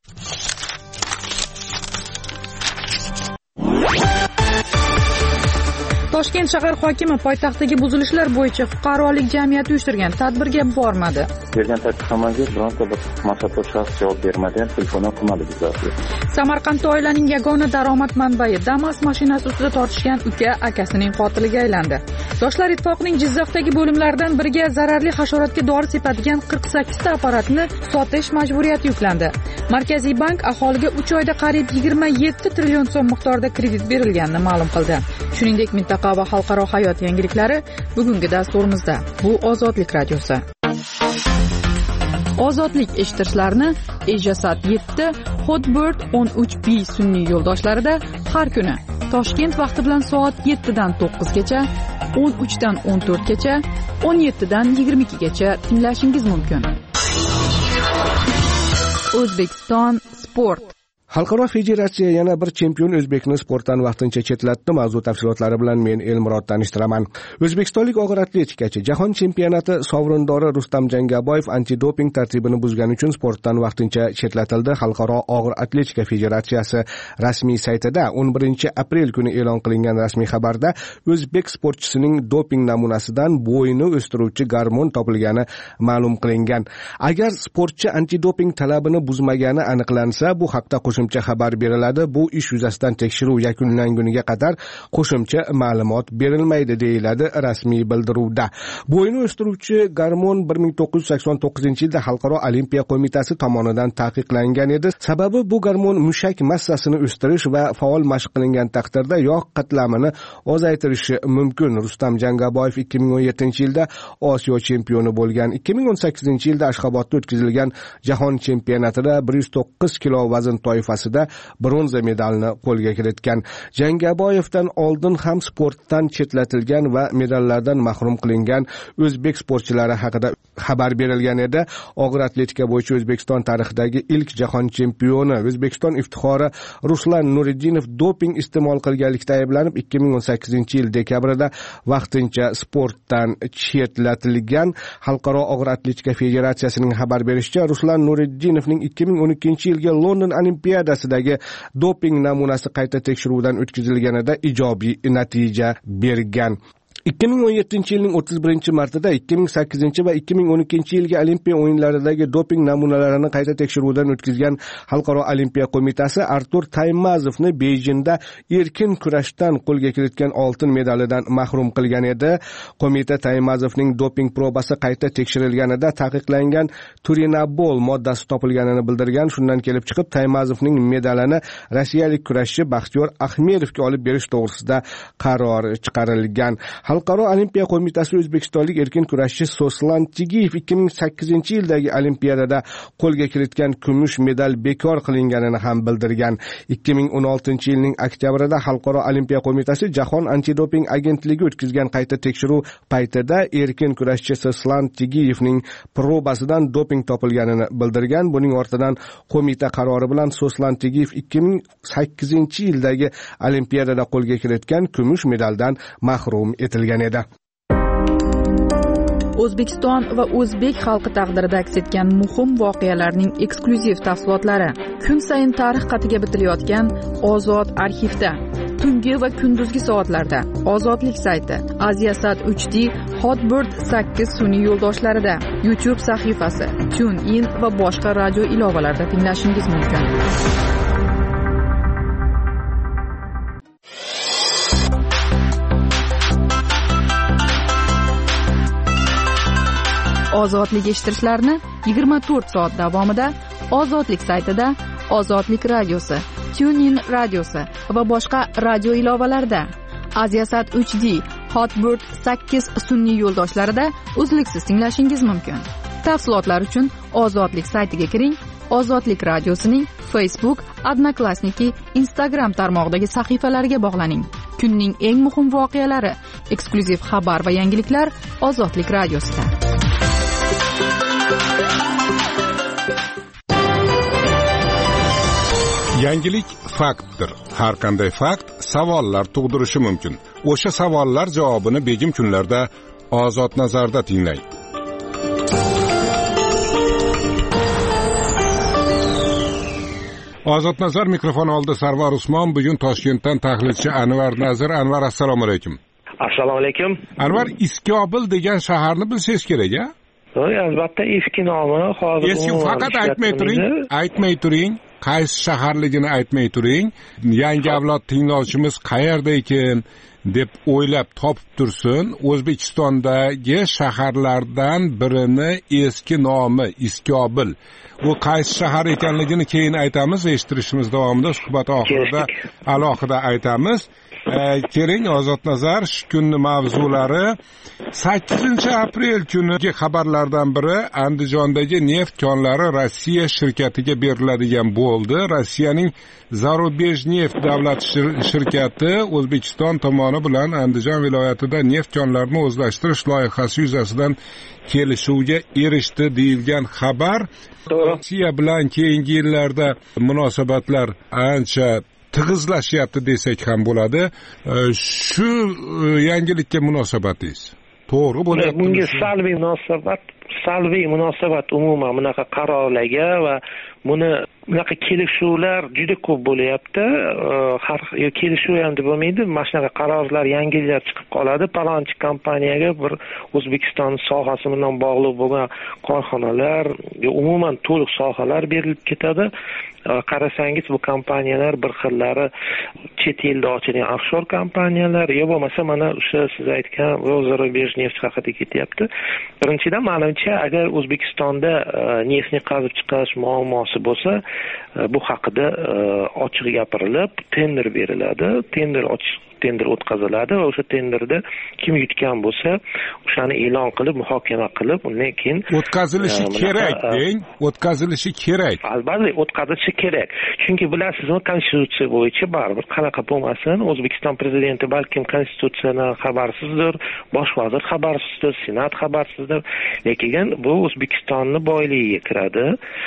Toshkent shahar hokimi poytaxtdagi buzilishlar bo'yicha fuqarolik jamiyati uyushtirgan tadbirga bormadi. Bergan taklifnomaga bironta bir mansabdor shaxs javob bermadi, ham telefon qilmadi bizlarga. Samarqandda oilaning yagona daromad manbai Damas mashinasi ustida tortishgan uka akasining qotiliga aylandi. Yoshlar ittifoqining Jizzaxdagi bo'limlaridan biriga zararli hasharotga dori sepadigan qirq sakkiz ta apparatni sotish majburiyati yuklandi. Markaziy bank aholiga uch oyda qariyb yigirma yetti trillion so'm miqdorida kredit berilganini ma'lum qildi. Shuningdek, mintaqa va xalqaro hayot yangiliklari bugungi dasturimizda. Bu Ozodlik radiosi. Ozodlik eshittirishlarni Ejasat yetti, Hotbird o'n uch B sun'iy yo'ldoshlarida har kuni Toshkent vaqti bilan soat yettidan to'qqizgacha, o'n uchdan o'n to'rtgacha, o'n yettidan yigirma ikkigacha tinglashingiz mumkin. O'zbekiston sport. Xalqaro federatsiya yana bir chempion o'zbekni sportdan vaqtincha chetlatdi. Mavzu tafsilotlari bilan men Elmurod tanishtiraman. O'zbekistonlik og'ir atletikachi Jahon chempionati sovrindori Rustam Jangaboyev antidoping tartibini buzgani uchun sportdan vaqtincha chetlatildi. Xalqaro og'ir atletika federatsiyasi rasmiy saytida o'n birinchi aprel kuni e'lon qilingan rasmiy xabarda o'zbek sportchisining doping namunasidan bo'yni o'stiruvchi gormon topilgani ma'lum qilingan. Agar sportchi antidoping talabini buzmagani aniqlansa, bu haqda qo'shimcha xabar beriladi. Bu ish yuzasidan tekshiruv yakunlanguniga qadar qo'shimcha ma'lumot berilmaydi, deyiladi rasmiy bildiruvda. Bo'yni o'stiruvchi gormon bir ming to'qqiz yuz sakson to'qqizinchi yilda Xalqaro olimpiya qo'mitasi tomonidan taqiqlangan edi. Sababi bu gormon mushak massasini o'stirish va faol mashq qilingan taqdirda yog' qatlamini ozaytirishi mumkin. Rustam Jangaboyev ikki ming o'n yettinchi yilda Osiyo chempioni bo'lgan. ikki ming o'n sakkizinchi yilda Ashxobodda o'tkazilgan Jahon chempionatida bir yuz to'qqiz kilo vazn toifasida bronza medalni qo'lga kiritgan. Jangaboyevdan oldin ham sportdan chetlatilgan va medallardan mahrum qilingan o'zbek sportchilari haqida xabar berilgan edi. Og'ir atletika bo'yicha O'zbekiston tarixidagi ilk jahon chempioni, O'zbekiston iftixori Ruslan Nuriddinov doping iste'mol qilganlikda ayblanib ikki ming o'n sakkizinchi yil dekabrida vaqtincha sportdan chetlatilgan. Xalqaro og'ir atletika federatsiyasining xabar berishicha, Ruslan Nuriddinovning ikki ming o'n ikkinchi yilgi London Olimpiadasidagi doping namunasi qayta tekshiruvdan o'tkazilganida ijobiy natija bergan. ikki ming o'n yettinchi yilning o'ttiz birinchi martida ikki ming sakkizinchi va ikki ming o'n ikkinchi yilgi Olimpiya o'yinlaridagi doping namunalarini qayta tekshiruvdan o'tkazgan Xalqaro olimpiya qo'mitasi Artur Taymazovni Bejinda erkin kurashdan qo'lga kiritgan oltin medalidan mahrum qilgan edi. Qo'mita Taymazovning doping probasi qayta tekshirilganida taqiqlangan turinabol moddasi topilganini bildirgan. Shundan kelib chiqib Taymazovning medalini rossiyalik kurashchi Baxtiyor Ahmedovga olib berish to'g'risida qaror chiqarilgan. Xalqaro olimpiya qo'mitasi o'zbekistonlik erkin kurashchi Soslan Tigiyev ikki ming sakkizinchi yildagi olimpiadada qo'lga kiritgan kumush medal bekor qilinganini ham bildirgan. ikki ming o'n oltinchi yilning oktyabrida Xalqaro olimpiya qo'mitasi Jahon antidoping agentligi o'tkazgan qayta tekshiruv paytida erkin kurashchi Soslan Tigiyevning probasidan doping topilganini bildirgan. Buning ortidan qo'mita qarori bilan Soslan Tigiyev ikki ming sakkizinchi yildagi olimpiadada qo'lga kiritgan kumush medaldan mahrum etilgan edi. O'zbekiston va o'zbek xalqi taqdirida aks etgan muhim voqealarning eksklyuziv tafsilotlari kun sayin tarix qatiga bitilayotgan Ozod arxivda tungi va kunduzgi soatlarda Ozodlik sayti, Aziasat uch D, Hotbird sakkiz sun'iy yo'ldoshlarida, YouTube sahifasi, TuneIn va boshqa radio ilovalarida tinglashingiz mumkin. Ozodlik eshittirishlarni yigirma to'rt soat davomida Ozodlik saytida, Ozodlik radiosi TuneIn radiosi va boshqa radio ilovalarda. Aziasat uch D, Hotbird sakkiz sun'iy yo'ldoshlarida uzluksiz tinglashingiz mumkin. Tafsilotlar uchun Ozodlik saytiga kiring. Ozodlik radiosining Facebook, Odnoklassniki, Instagram tarmog'idagi sahifalariga bog'laning. Kunning eng muhim voqealari, eksklyuziv xabar va yangiliklar Ozodlik radiosida. Yangilik faktdir. Har qanday fakt savollar tug'dirishi mumkin. O'sha savollar javobini begim kunlarda Ozod nazarda tinglang. Ozod nazar mikrofon oldi Sarvar Usmon. Bugun Toshkentdan tahlilchi Anvar Nazir. Anvar, assalomu alaykum. Assalomu alaykum. Anvar, Iskobil degan shaharni bilsangiz kerak-a? To'g'ri, albatta eski nomi hozir. Eski faqat aytmay turing, aytmay turing. Qaysi shaharligini aytmay turing. Yangi avlod tinglovchimiz qayerda ekan deb o'ylab topib tursin. O'zbekistondagi shaharlardan birini eski nomi Iskobil. Bu qaysi shahar ekanligini keyin aytamiz. Eshittirishimiz davomida suhbat oxirida alohida aytamiz. Keling, Ozod nazar shu kunning mavzulari. sakkizinchi aprel kunigi xabarlardan biri Andijondagi neft konlari Rossiya shirkatiga beriladigan bo'ldi. Rossiyaning Zarubejneft davlat shirkati O'zbekiston tomoni bilan Andijon viloyatida neft konlarini o'zlashtirish loyihasi yuzasidan kelishuvga erishdi deyilgan xabar. Rossiya bilan keyingi yillarda munosabatlar ancha tig'izlashyapti desak ham bo'ladi. Shu yangilikka munosabatingiz to'g'ri bo'lyapti? Bunga salbiy munosabat, salbiy munosabat umuman bunaqa qarorlarga va buni bunaqa kelishuvlar juda ko'p bo'lyapti. Har kelishuv ham deb bo'lmaydi, mana shunaqa qarorlar, yangiliklar chiqib qoladi. Palonchi kompaniyaga bir O'zbekiston sohasi bilan bog'liq bo'lgan korxonalar, umuman to'liq sohalar berilib ketadi. Qarasangiz bu kompaniyalar bir xillari chet elda ochilgan offshor kompaniyalar, yo bo'lmasa mana o'sha siz aytgan Zarubejneft haqida ketyapti. Birinchidan, menimcha, agar O'zbekistonda neftni qazib chiqarish muammosi bo'lsa, bu haqida ochiq gapirilib, tender beriladi. Tender ochiq tender o'tkaziladi va o'sha tenderda kim yutgan bo'lsa, o'shani e'lon qilib, muhokama qilib, undan keyin o'tkazilishi kerak, deng, o'tkazilishi kerak. Albatta, o'tkazilishi kerak. Chunki bilasizmi, konstitutsiya bo'yicha baribir qanaqa bo'lmasin, O'zbekiston prezidenti balkim konstitutsiyadan xabarsizdir, bosh vazir xabarsizdir, senat xabarsizdir, lekin bu O'zbekistonning boyligiga kiradi.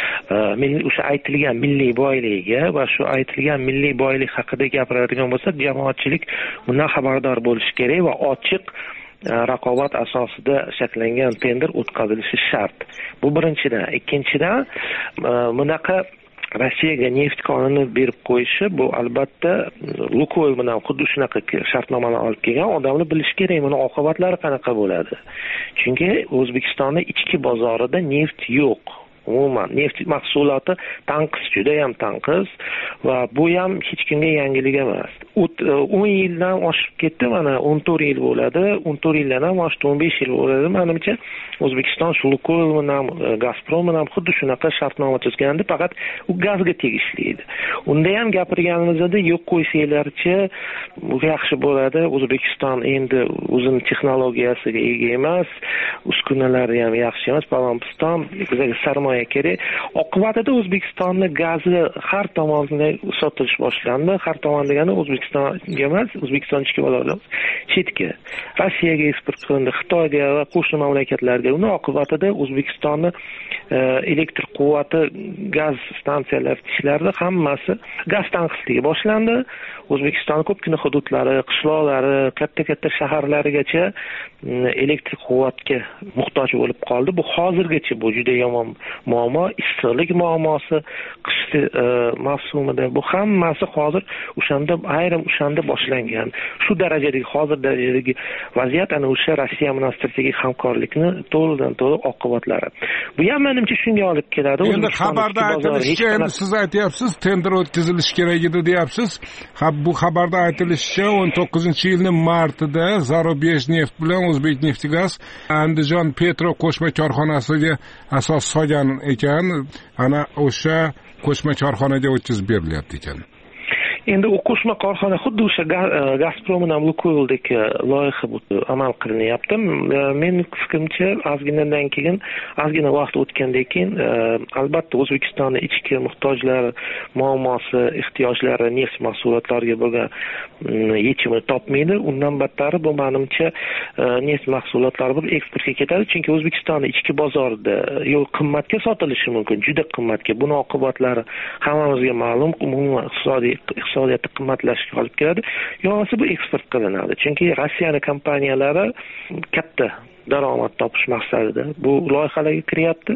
O'sha aytilgan milliy boyligiga va shu aytilgan milliy boylik haqida gapiradigan bo'lsak, jamoatchilik bundan xabardor bo'lishi kerak va ochiq raqobat asosida shakllangan tender o'tkazilishi shart. Bu birinchidan. Ikkinchidan, bunaqa Rossiyaga neft konini berib qo'yishi, bu albatta Lukoil bilan xuddi shunaqa shartnomani olib kelgan odamlar bilish kerak, buni oqibatlari qanaqa bo'ladi. Chunki O'zbekistonning ichki bozorida neft yo'q. Umuman neft mahsuloti tanqis, juda ham tanqis va bu ham hech kimga yangilik emas. o'n yildan oshib ketdi, mana o'n to'rt yil bo'ladi, o'n to'rt yildan ham oshdi, o'n besh yil bo'ladi. Menimcha O'zbekiston shu Lukoil bilan, Gazprom bilan xuddi shunaqa shartnoma tuzgandi, faqat u gazga tegishli edi. Unda ham gapirganimizda yo'q qo'ysanglarchi, bu yaxshi bo'ladi. O'zbekiston endi o'zining texnologiyasiga ega emas, uskunalari ham yaxshi emas, Palonpiston, bizga sarmoya kerak. Oqibatida O'zbekistonning gazi har tomondan sotilish boshlandi. Har tomon degani O'zbekistonga emas, O'zbekiston ichki bozorida chetga, Rossiyaga eksport qilindi, Xitoyga va qo'shni mamlakatlarga. Uni oqibatida O'zbekistonning elektr quvvati, gaz stansiyalar ishlarida hammasi gaz tanqisligi boshlandi. O'zbekistonning ko'pgina hududlari, qishloqlari, katta-katta shaharlarigacha elektr quvvatga muhtoj bo'lib qoldi. Bu hozirgacha bu juda yomon muammo, issiqlik muammosi, qish mavsumida bu hammasi hozir o'shanda ayrim o'shanda boshlangan. Shu darajadagi, hozir darajadagi vaziyat ana o'sha Rossiya bilan strategik hamkorlikni to'g'ridan to'liq oqibatlari. Bu ham menimcha shunga olib keladi. Endi xabarda aytilishicha, siz aytyapsiz, tender o'tkazilishi kerak edi deyapsiz. Bu xabarda aytilishicha, o'n to'qqizinchi yilning martida Zarubejneft bilan O'zbekneftgaz Andijon Petro qo'shma korxonasiga asos solgan ekan. Ana o'sha qo'shma korxonaga o'tkazib berilyapti ekan. endi u qo'shma korxona xuddi o'sha Gazprom bilan Lukoildek loyiha amal qilinyapti. Mening fikrimcha ozginadan keyin ozgina vaqt o'tgandan keyin albatta O'zbekistonning ichki muhtojlari, muammosi, ehtiyojlari neft mahsulotlariga bo'lgan yechimini topmaydi. Undan battari bu menimcha neft mahsulotlari bir eksportga ketadi, chunki O'zbekistonning ichki bozorida yo qimmatga sotilishi mumkin, juda qimmatga. Buning oqibatlari hammamizga ma'lum, umuman iqtisodiy iqtisodiyotda qimmatlashishga olib keladi. Yo'qsa bu eksport qilinadi. Chunki Rossiyaning kompaniyalari katta daromad topish maqsadida bu loyihalarga kiryapti.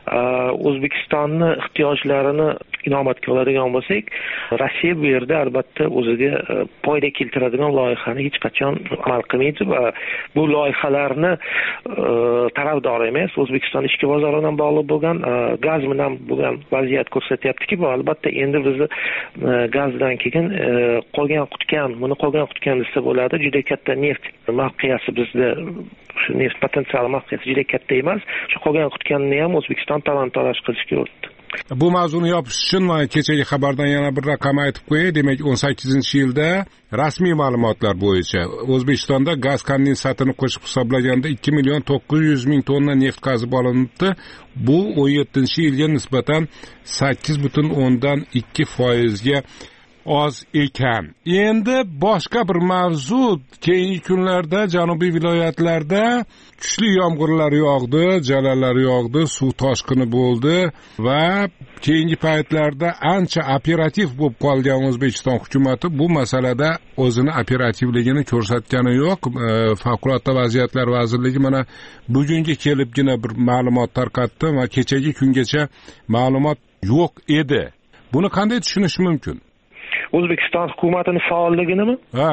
O'zbekistonning ehtiyojlarini inobatga oladigan bo'lsak, Rossiya bu yerda albatta o'ziga foyda keltiradigan loyihani hech qachon amal qilmaydi va bu loyihalarni tarafdori emas. O'zbekiston ichki bozori bilan bog'liq bo'lgan gaz bilan bo'lgan vaziyat ko'rsatyaptiki, bu albatta endi bizni gazdan keyin qolgan qutgan, buni qolgan qutgan desa bo'ladi. Juda katta neft mavqeasi bizda shu neft potensiali mavqeasi juda katta emas. Shu qolgan qutganni ham O'zbekiston talon-taroj qilishga urdi. Bu mavzuni yopish uchun kechagi xabardan yana bir raqam aytib qo'yay. Demak, o'n sakkizinchi yilda rasmiy ma'lumotlar bo'yicha O'zbekistonda gaz kondensatini qo'shib hisoblaganda ikki million to'qqiz yuz ming tonna neft qazib olinibdi. Bu o'n yettinchi yilga nisbatan sakkiz butun o'ndan ikki foizga oz ekan. Endi boshqa bir mavzu, keyingi kunlarda janubiy viloyatlarda kuchli yomg'irlar yog'di, jalalar yog'di, suv toshqini bo'ldi va keyingi paytlarda ancha operativ bo'lib qolgan O'zbekiston hukumatı bu masalada o'zini operativligini ko'rsatgani yo'q. Favqulodda vaziyatlar vazirligi mana bugunga kelibgina bir ma'lumot tarqatdi va kechagi kungacha ma'lumot yo'q edi. Buni qanday tushunish mumkin? O'zbekiston hukumatining faolliginimi? Ha.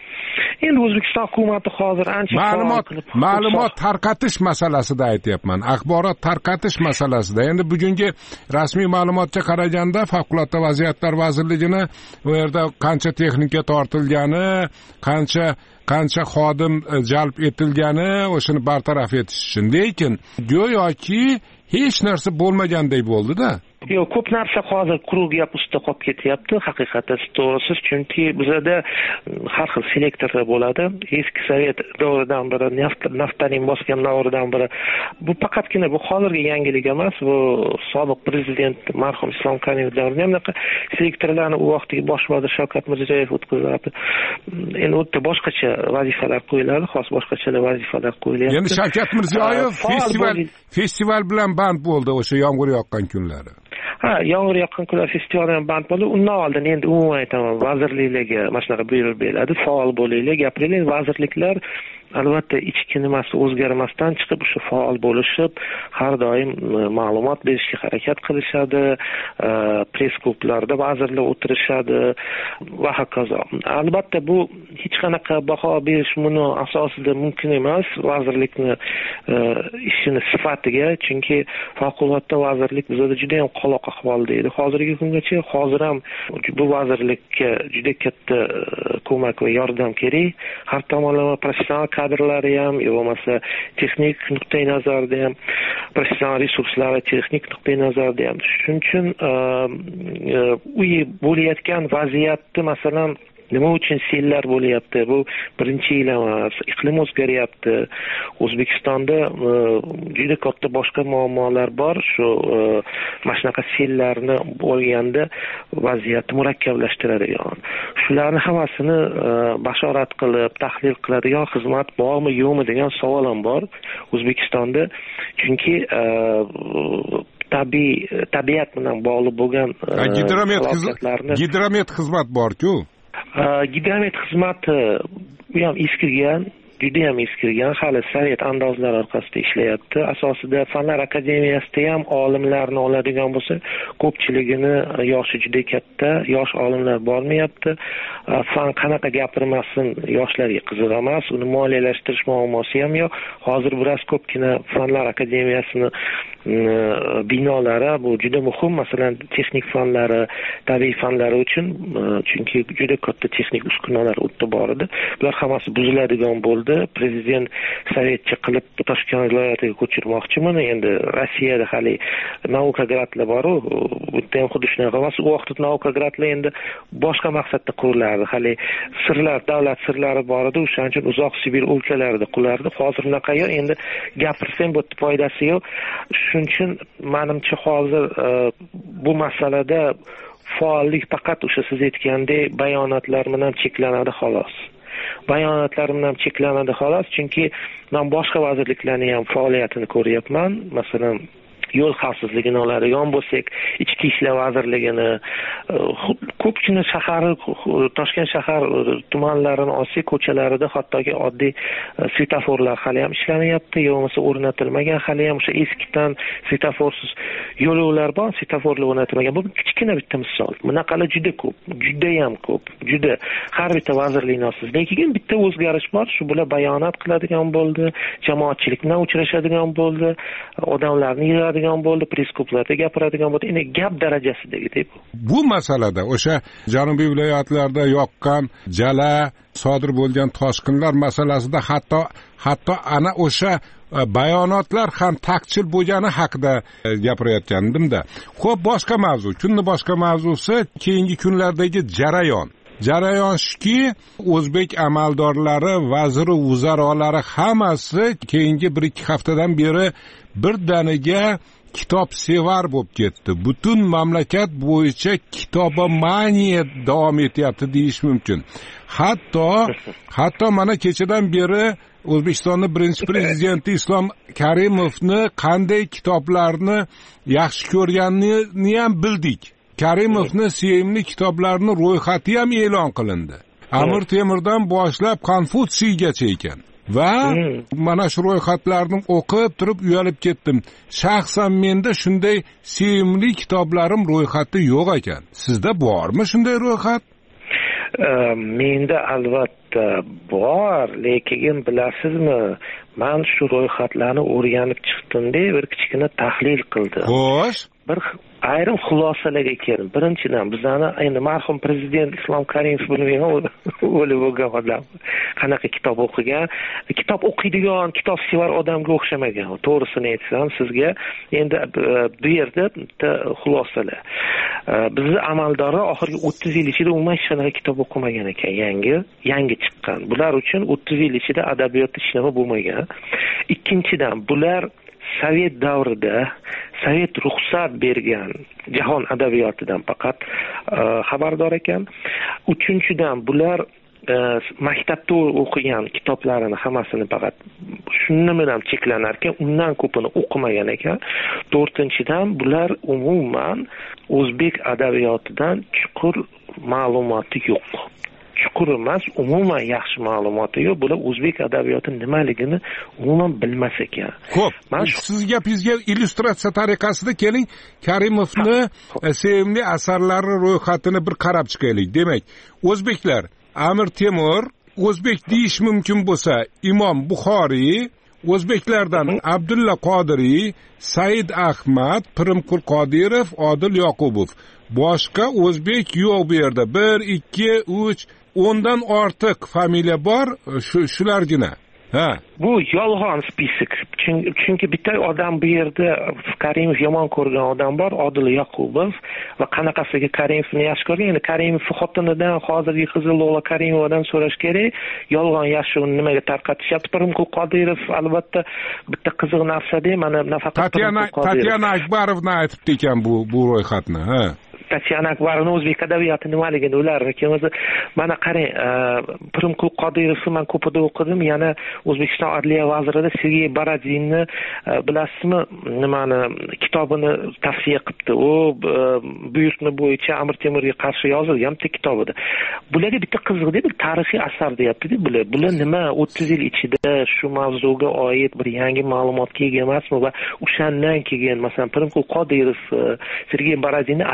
Endi O'zbekiston hukumati hozir ancha ma'lumot ma'lumot tarqatish masalasida aytyapman. Axborot tarqatish masalasida. Endi bugungi rasmiy ma'lumotga qaraganda Favqulodda vaziyatlar vazirligini u yerda qancha texnika tortilgani, qancha qancha xodim jalb etilgani, o'shani bartaraf etish uchun. Lekin go'yoki hech narsa bo'lmagandek bo'ldi-da. Yo'q, ko'p narsa hozir quruq gap ustida qolib ketyapti, haqiqatan to'g'risi, chunki bizda har xil selektorlar bo'ladi. Eski sovet davridan beri, naftaning bosgan davridan beri. Bu faqatgina bu hozirgi yangilik emas, bu sobiq prezident marhum Islom Karimov davrida ham selektorlarni u vaqtdagi bosh vazir Shavkat Mirziyoyev o'tkazardi. Endi u yerda boshqacha vazifalar qo'yiladi, xos boshqacha vazifalar qo'yilyapti. Endi Shavkat Mirziyoyev festival festival bilan band bo'ldi o'sha yomg'ir yoqqan kunlari. Ha, yomg'ir yoqqan kunlar festivalidan band bo'ldi. Undan oldin endi umuman aytaman, vazirliklarga mana shunaqa buyruq beriladi, faol bo'linglar, gapiringlar. Vazirliklar albatta ichki nimasi o'zgarmasdan chiqib o'sha faol bo'lishib, har doim ma'lumot berishga harakat qilishadi, press klublarda vazirlar o'tirishadi va hokazo. Albatta bu hech qanaqa baho berish buni asosida mumkin emas, vazirlikni ishini sifatiga, chunki favqulodda vazirlik bizda juda ham qoloq ahvolda edi. Hozirgi kungacha hozir ham bu vazirlikka juda katta ko'mak va yordam kerak. Har tomonlama professional kadrlari ham, bo'lmasa texnik nuqtai nazarda ham, professional resurslari texnik nuqtai nazarda ham. Shuning uchun u bo'layotgan vaziyatni, masalan, nima uchun sellar bo'lyapti? Bu birinchi yil emas, iqlim o'zgaryapti. O'zbekistonda juda katta boshqa muammolar bor. Shu mana shunaqa sellarni bo'lganda vaziyatni murakkablashtiradigan. Shularni hammasini bashorat qilib, tahlil qiladigan xizmat bormi, yo'qmi degan savol ham bor O'zbekistonda. Chunki tabiiy tabiat bilan bog'liq bo'lgan gidromet gidromet xizmat bor-ku. Gidromet xizmati bu ham eskirgan, juda ham eskirgan, hali sovet andozlari orqasida ishlayapti. Asosida Fanlar akademiyasida ham olimlarni oladigan bo'lsa, ko'pchiligini yoshi juda katta, yosh olimlar bormayapti. Fan qanaqa gapirmasin, yoshlarga qiziq emas, uni moliyalashtirish muammosi ham yo'q. Hozir biroz ko'pgina Fanlar akademiyasini binolari bu juda muhim, masalan, texnik fanlari, tabiiy fanlari uchun, chunki juda katta texnik uskunalar o'tda bor edi. Bular hammasi buziladigan bo'ldi. bo'ldi. Prezident sovetcha qilib Toshkent viloyatiga ko'chirmoqchiman. Endi Rossiyada hali Naukogradlar bor-ku, bu ham xuddi shunaqa emas. U vaqtda Naukogradlar endi boshqa maqsadda qurilardi. Hali sirlar, davlat sirlari bor edi, o'shaning uchun uzoq Sibir o'lkalarida qulardi. Hozir unaqa yo'q, endi gapirsam bu foydasi yo'q. Shuning uchun menimcha hozir bu masalada faollik faqat o'sha siz aytgandek bayonotlar bilan cheklanadi xolos. Bayonotlar bilan cheklanadi xolos, chunki men boshqa vazirliklarning ham faoliyatini ko'ryapman. Masalan, yo'l xavfsizligini oladigan bo'lsak, ichki ishlar vazirligini, ko'pchilik shahar, Toshkent shahar tumanlarini olsak, ko'chalarida hattoki oddiy svetoforlar hali ham ishlamayapti, yo'qsa o'rnatilmagan, hali ham o'sha eskidan svetoforsiz yo'lovlar bor, svetoforlar o'rnatilmagan. Bu kichkina bitta misol. Bunaqalar juda ko'p, juda ham ko'p, juda har bitta vazirlikning ostida. Lekin bitta o'zgarish bor, shu bular bayonot qiladigan bo'ldi, jamoatchilik bilan uchrashadigan bo'ldi, odamlarni yig'adigan bo'ldi, press-klublarda gapiradigan bo'ldi. Endi gap darajasidagi. Bu masalada o'sha janubiy viloyatlarda yoqqan jala, sodir bo'lgan toshqinlar masalasida hatto hatto ana o'sha bayonotlar ham taqchil bo'lgani haqida gapirayotgandim-da. Xo'p, boshqa mavzu, kunning boshqa mavzusi keyingi kunlardagi jarayon. Jarayon shuki, o'zbek amaldorlari, vazir va vuzarolari hammasi keyingi bir ikki haftadan beri birdaniga kitob sevar bo'lib ketdi. Butun mamlakat bo'yicha kitobomaniya davom etyapti deyish mumkin. Hatto hatto mana kechadan beri O'zbekistonning birinchi prezidenti Islom Karimovni qanday kitoblarni yaxshi ko'rganini ham bildik. Karimovni sevimli kitoblarini ro'yxati ham e'lon qilindi. Amir Temurdan boshlab Konfutsiygacha ekan. Va mana shu ro'yxatlarni o'qib turib uyalib ketdim. Shaxsan menda shunday sevimli kitoblarim ro'yxati yo'q ekan. Sizda bormi shunday ro'yxat? Menda albatta bor, lekin bilasizmi, men shu ro'yxatlarni o'rganib chiqdim-da, bir kichkina tahlil qildim. Xo'sh, bir ayrim xulosalarga keldim. Birinchidan, bizani endi marhum prezident Islom Karimov bilmayman, o'lib bo'lgan odam qanaqa kitob o'qigan, kitob o'qiydigan, kitob sevar odamga o'xshamagan. To'g'risini aytsam sizga, endi bu yerda bitta xulosalar. Bizni amaldorlar oxirgi o'ttiz yil ichida umuman hech qanaqa kitob o'qimagan ekan, yangi, yangi chiqqan. Bular uchun o'ttiz yil ichida adabiyotda hech nima bo'lmagan. Ikkinchidan, bular Sovet davrida Sovet ruxsat bergan jahon adabiyotidan faqat xabardor ekan. Uchinchidan, bular maktabda o'qigan kitoblarini hammasini faqat shuni bilan cheklanar ekan, undan ko'pini o'qimagan ekan. To'rtinchidan, bular umuman o'zbek adabiyotidan chuqur ma'lumoti yo'q. Chuqur emas, umuman yaxshi ma'lumoti yo'q. Bular o'zbek adabiyoti nimaligini umuman bilmas ekan. Xo'p, men siz gapingizga illyustratsiya tariqasida keling, Karimovni sevimli asarlari ro'yxatini bir qarab chiqaylik. Demak, o'zbeklar Amir Temur, o'zbek deyish mumkin bo'lsa Imom Buxoriy, o'zbeklardan Abdulla Qodiriy, Said Ahmad, Pirimqul Qodirov, Odil Yoqubov. Boshqa o'zbek yo'q bu yerda. bir, ikki, uch, o'ndan ortiq familiya bor, shulargina. Ha. Bu yolg'on spisak. Chunki bitta odam bu yerda Karimov yomon ko'rgan odam bor, Odil Yoqubov, va qanaqasiga Karimovni yaxshi ko'rgan. Endi Karimov xotinidan, hozirgi qizi Lola Karimovadan so'rash kerak. Yolg'on yashiruvni nimaga tarqatishyapti? Pirimqul Qodirov albatta bitta qiziq narsa-da, mana nafaqat Tatyana Tatyana Akbarovna aytibdi ekan bu bu ro'yxatni, ha. Tatyana Akbarovna o'zbek adabiyoti nimaligini ular ekan o'zi. Mana qarang, Pirimqul Qodirovni men ko'pida o'qidim, yana O'zbekiston Adliya vazirida Sergey Baradinni bilasizmi, nimani kitobini tavsiya qilibdi. U buyurtma bo'yicha Amir Temurga qarshi yozilgan bitta kitob edi. Bularga bitta qiziqdi, bir tarixiy asar deyapti-da bular. Bular nima o'ttiz yil ichida shu mavzuga oid bir yangi ma'lumotga ega emasmi va o'shandan keyin masalan Pirimqul Qodirov, Sergey Baradinning asarlariga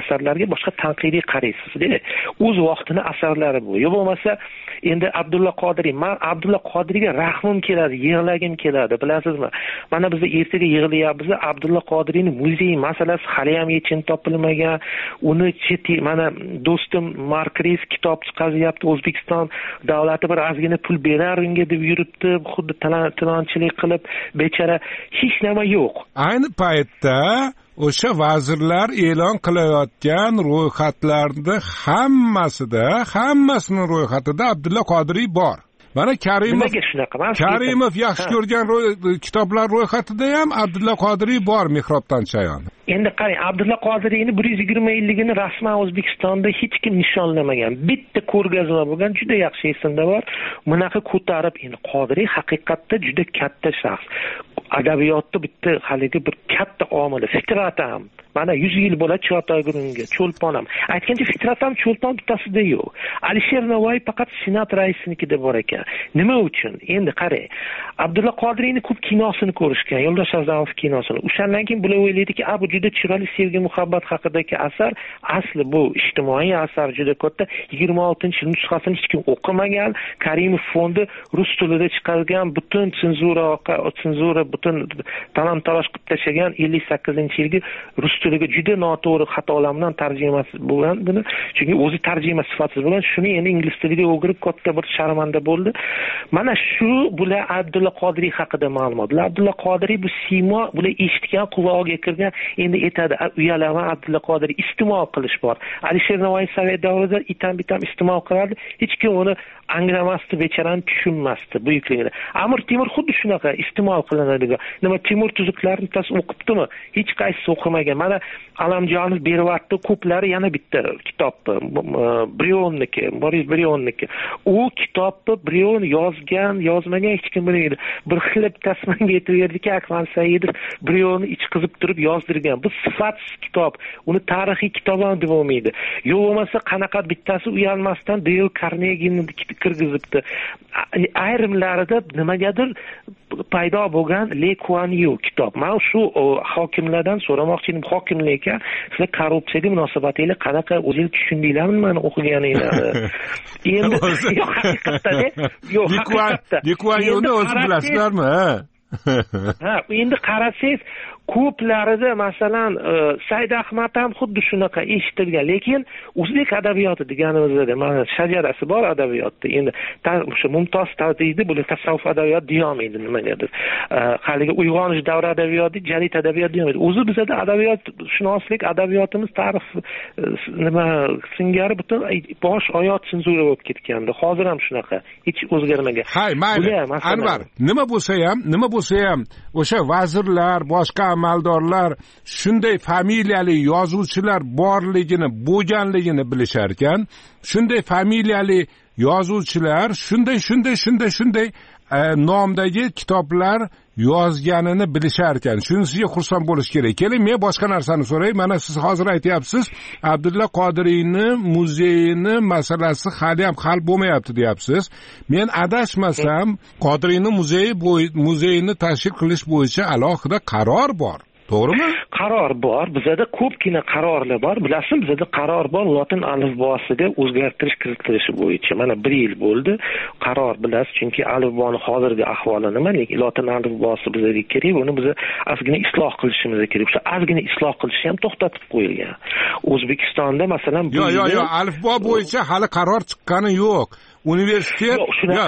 boshqa tanqidiy qaraysizda. O'z vaqtini asarlari bu. Yo bo'lmasa endi Abdulla Qodiriy, men Abdulla Qodiriyga rahmim keladi, yig'lagim keladi, bilasizmi? Mana biz ertaga yig'layapmiz. Abdulla Qodiriyning muzeyi masalasi hali ham yechim topilmagan. Uni cheti mana do'stim Mark Rees kitob chiqaryapti. O'zbekiston davlati bir ozgina pul berar unga deb yuribdi, xuddi talonchilik qilib, bechara hech nima yo'q. Ayni paytda o'sha vazirlar e'lon qilayotgan ro'yxatlarda hammasida, hammasining ro'yxatida Abdulla Qodiriy bor. Mana Karimov Karimov yaxshi ko'rgan kitoblar ro'yxatida ham Abdulla Qodiriy bor, Mehrobdan chayon. Endi qarang, Abdulla Qodiriyni bir yuz yigirma yilligini rasman O'zbekistonda hech kim nishonlamagan. Bitta ko'rgazma bo'lgan, juda yaxshi esimda bor. Bunaqa ko'tarib, endi Qodiriy haqiqatda juda katta shaxs. Adabiyotda bitta haligi bir katta omili, Fitrat ham. Mana yuz yil bo'ladi Chig'atoy Gurunga, Cho'lpon ham. Aytgancha Fitrat ham Cho'lpon bittasida yo'q. Alisher Navoiy faqat Senat raisinikida bor ekan. Nima uchun? Endi qarang. Abdulla Qodiriyni ko'p kinosini ko'rishgan, Yo'ldosh Sa'donov kinosini. O'shandan keyin bular o'ylaydiki, "A bu juda chiroyli sevgi muhabbat haqidagi asar, asli bu ijtimoiy asar juda katta. yigirma oltinchi nusxasini hech kim o'qimagan. Karimov fondi rus tilida chiqargan, butun senzura, senzura butun talon-taroj qilib tashlagan ellik sakkizinchi yilgi rus tiliga juda noto'g'ri xatolar bilan tarjimasi bo'lgan buni. Chunki o'zi tarjima sifatsiz bo'lgan. Shuni endi ingliz tiliga o'girib katta bir sharmanda bo'ldi. Mana shu bular Abdulla Qodiriy haqida ma'lumotlar. Abdulla Qodiriy bu siymo, bular eshitgan, qulog'iga kirgan, endi aytadi, uyalaman Abdulla Qodiriy istimo qilish bor. Alisher Navoiy Sovet davrida itam-bitam istimo qiladi. Hech kim uni anglamasdi, bechorani tushunmasdi buyukligini. Amir Temur xuddi shunaqa istimo qilinadigan. Nima Temur tuzuklarini tas o'qibdimi? Hech qaysi o'qimagan. Mana Alamjonov beryapti, ko'plari yana bitta kitobni, Brionniki, Boris Brionniki. U kitobni Brion yozgan, yozmagan hech kim bilmaydi. Bir xilib tasmanga aytib Akmal Saidov Brionni ichqizib turib yozdirgan. Bu sifatsiz kitob. Uni tarixiy kitob ham deb bo'lmaydi. Yo'q bo'lmasa qanaqa bittasi uyalmasdan Dale Carnegie'ni kirgizibdi. Ayrimlarida nimagadir paydo bo'lgan Le Kuan Yu kitob. Men shu hokimlardan so'ramoqchi edim, hokimlar ekan, sizlar korrupsiyaga munosabatingiz qanaqa, o'zingiz tushundinglarmi meni o'qiganingizni? Endi yo'q haqiqatda, yo'q haqiqatda. Le Kuan Yu'ni o'zi bilasizlarmi? Ha, endi qarasangiz ko'plarida masalan Said Ahmad ham xuddi shunaqa eshitilgan, lekin o'zbek adabiyoti deganimizda mana shajarasi bor adabiyotda. Endi o'sha Mumtoz Tavdiyni bu tasavvuf adabiyot deyolmaydi nimagadir. Haligi uyg'onish davri adabiyoti, jadid adabiyot deyolmaydi. O'zi bizda adabiyot shunoslik, adabiyotimiz tarix nima singari butun bosh oyot senzura bo'lib ketgandi. Hozir ham shunaqa, hech o'zgarmagan. Hay, mayli. Anvar, nima bo'lsa ham, nima bo'lsa ham o'sha vazirlar, boshqa amaldorlar shunday familiyali yozuvchilar borligini, bo'lganligini bilishar ekan. Shunday familiyali yozuvchilar shunday shunday shunday shunday e, nomdagi kitoblar yozganini bilishar ekan. Shunisiga xursand bo'lish kerak. Keling, men boshqa narsani so'ray. Mana siz hozir aytyapsiz, Abdulla Qodiriyni muzeyini masalasi hali ham hal bo'lmayapti deyapsiz. Men adashmasam, Qodiriyni muzeyi muzeyini tashkil qilish bo'yicha alohida qaror bor. To'g'rimi? Qaror bor. Bizda ko'pgina qarorlar bor. Bilasizmi, bizda qaror bor lotin alifbosiga o'zgartirish kiritilishi bo'yicha. Mana bir yil bo'ldi. Qaror bilasiz, chunki alifboni hozirgi ahvoli nima? Lotin alifbosi bizga kerak. Uni biz ozgina isloh qilishimiz kerak. O'sha ozgina isloh qilishni ham to'xtatib qo'yilgan. O'zbekistonda masalan bu Yo'q, yo'q, yo'q, alifbo bo'yicha hali qaror chiqqani yo'q. Universitet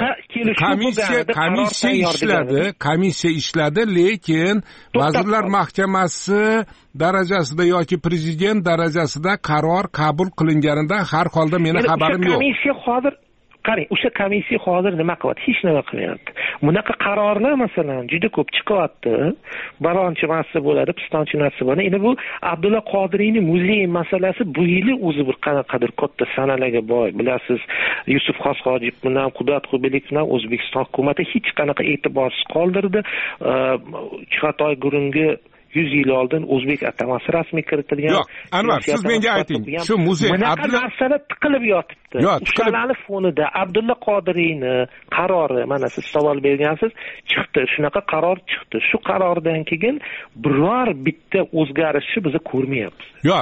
komissiya komissiya ishladi, komissiya ishladi, lekin Vazirlar Mahkamasi darajasida yoki prezident darajasida qaror qabul qilinganidan har holda meni xabarim yo'q. Komissiya hozir qarang, o'sha komissiya hozir nima qilyapti? Hech nima qilmayapti. Bunaqa qarorlar masalan juda ko'p chiqyapti. Baronchi masala bo'ladi, pistonchi masala bo'ladi. Endi bu Abdulla Qodiriyning muzeyi masalasi bu yili o'zi bir qanaqadir katta sanalarga boy. Bilasiz, Yusuf Xosxojiyev bilan Qudrat Xubelik bilan O'zbekiston hukumati hech qanaqa e'tiborsiz qoldirdi. Chig'atoy Gurunga yuz yil oldin o'zbek atamasi rasmiy kiritilgan. Yo'q, Anvar, siz menga ayting, shu muzey Abdulla narsalar tiqilib yotibdi. O'shalarni fonida Abdulla Qodiriyni qarori, mana siz savol bergansiz, chiqdi, shunaqa qaror chiqdi. Shu qarordan keyin biror bitta o'zgarishni biz ko'rmayapmiz. Yo'q,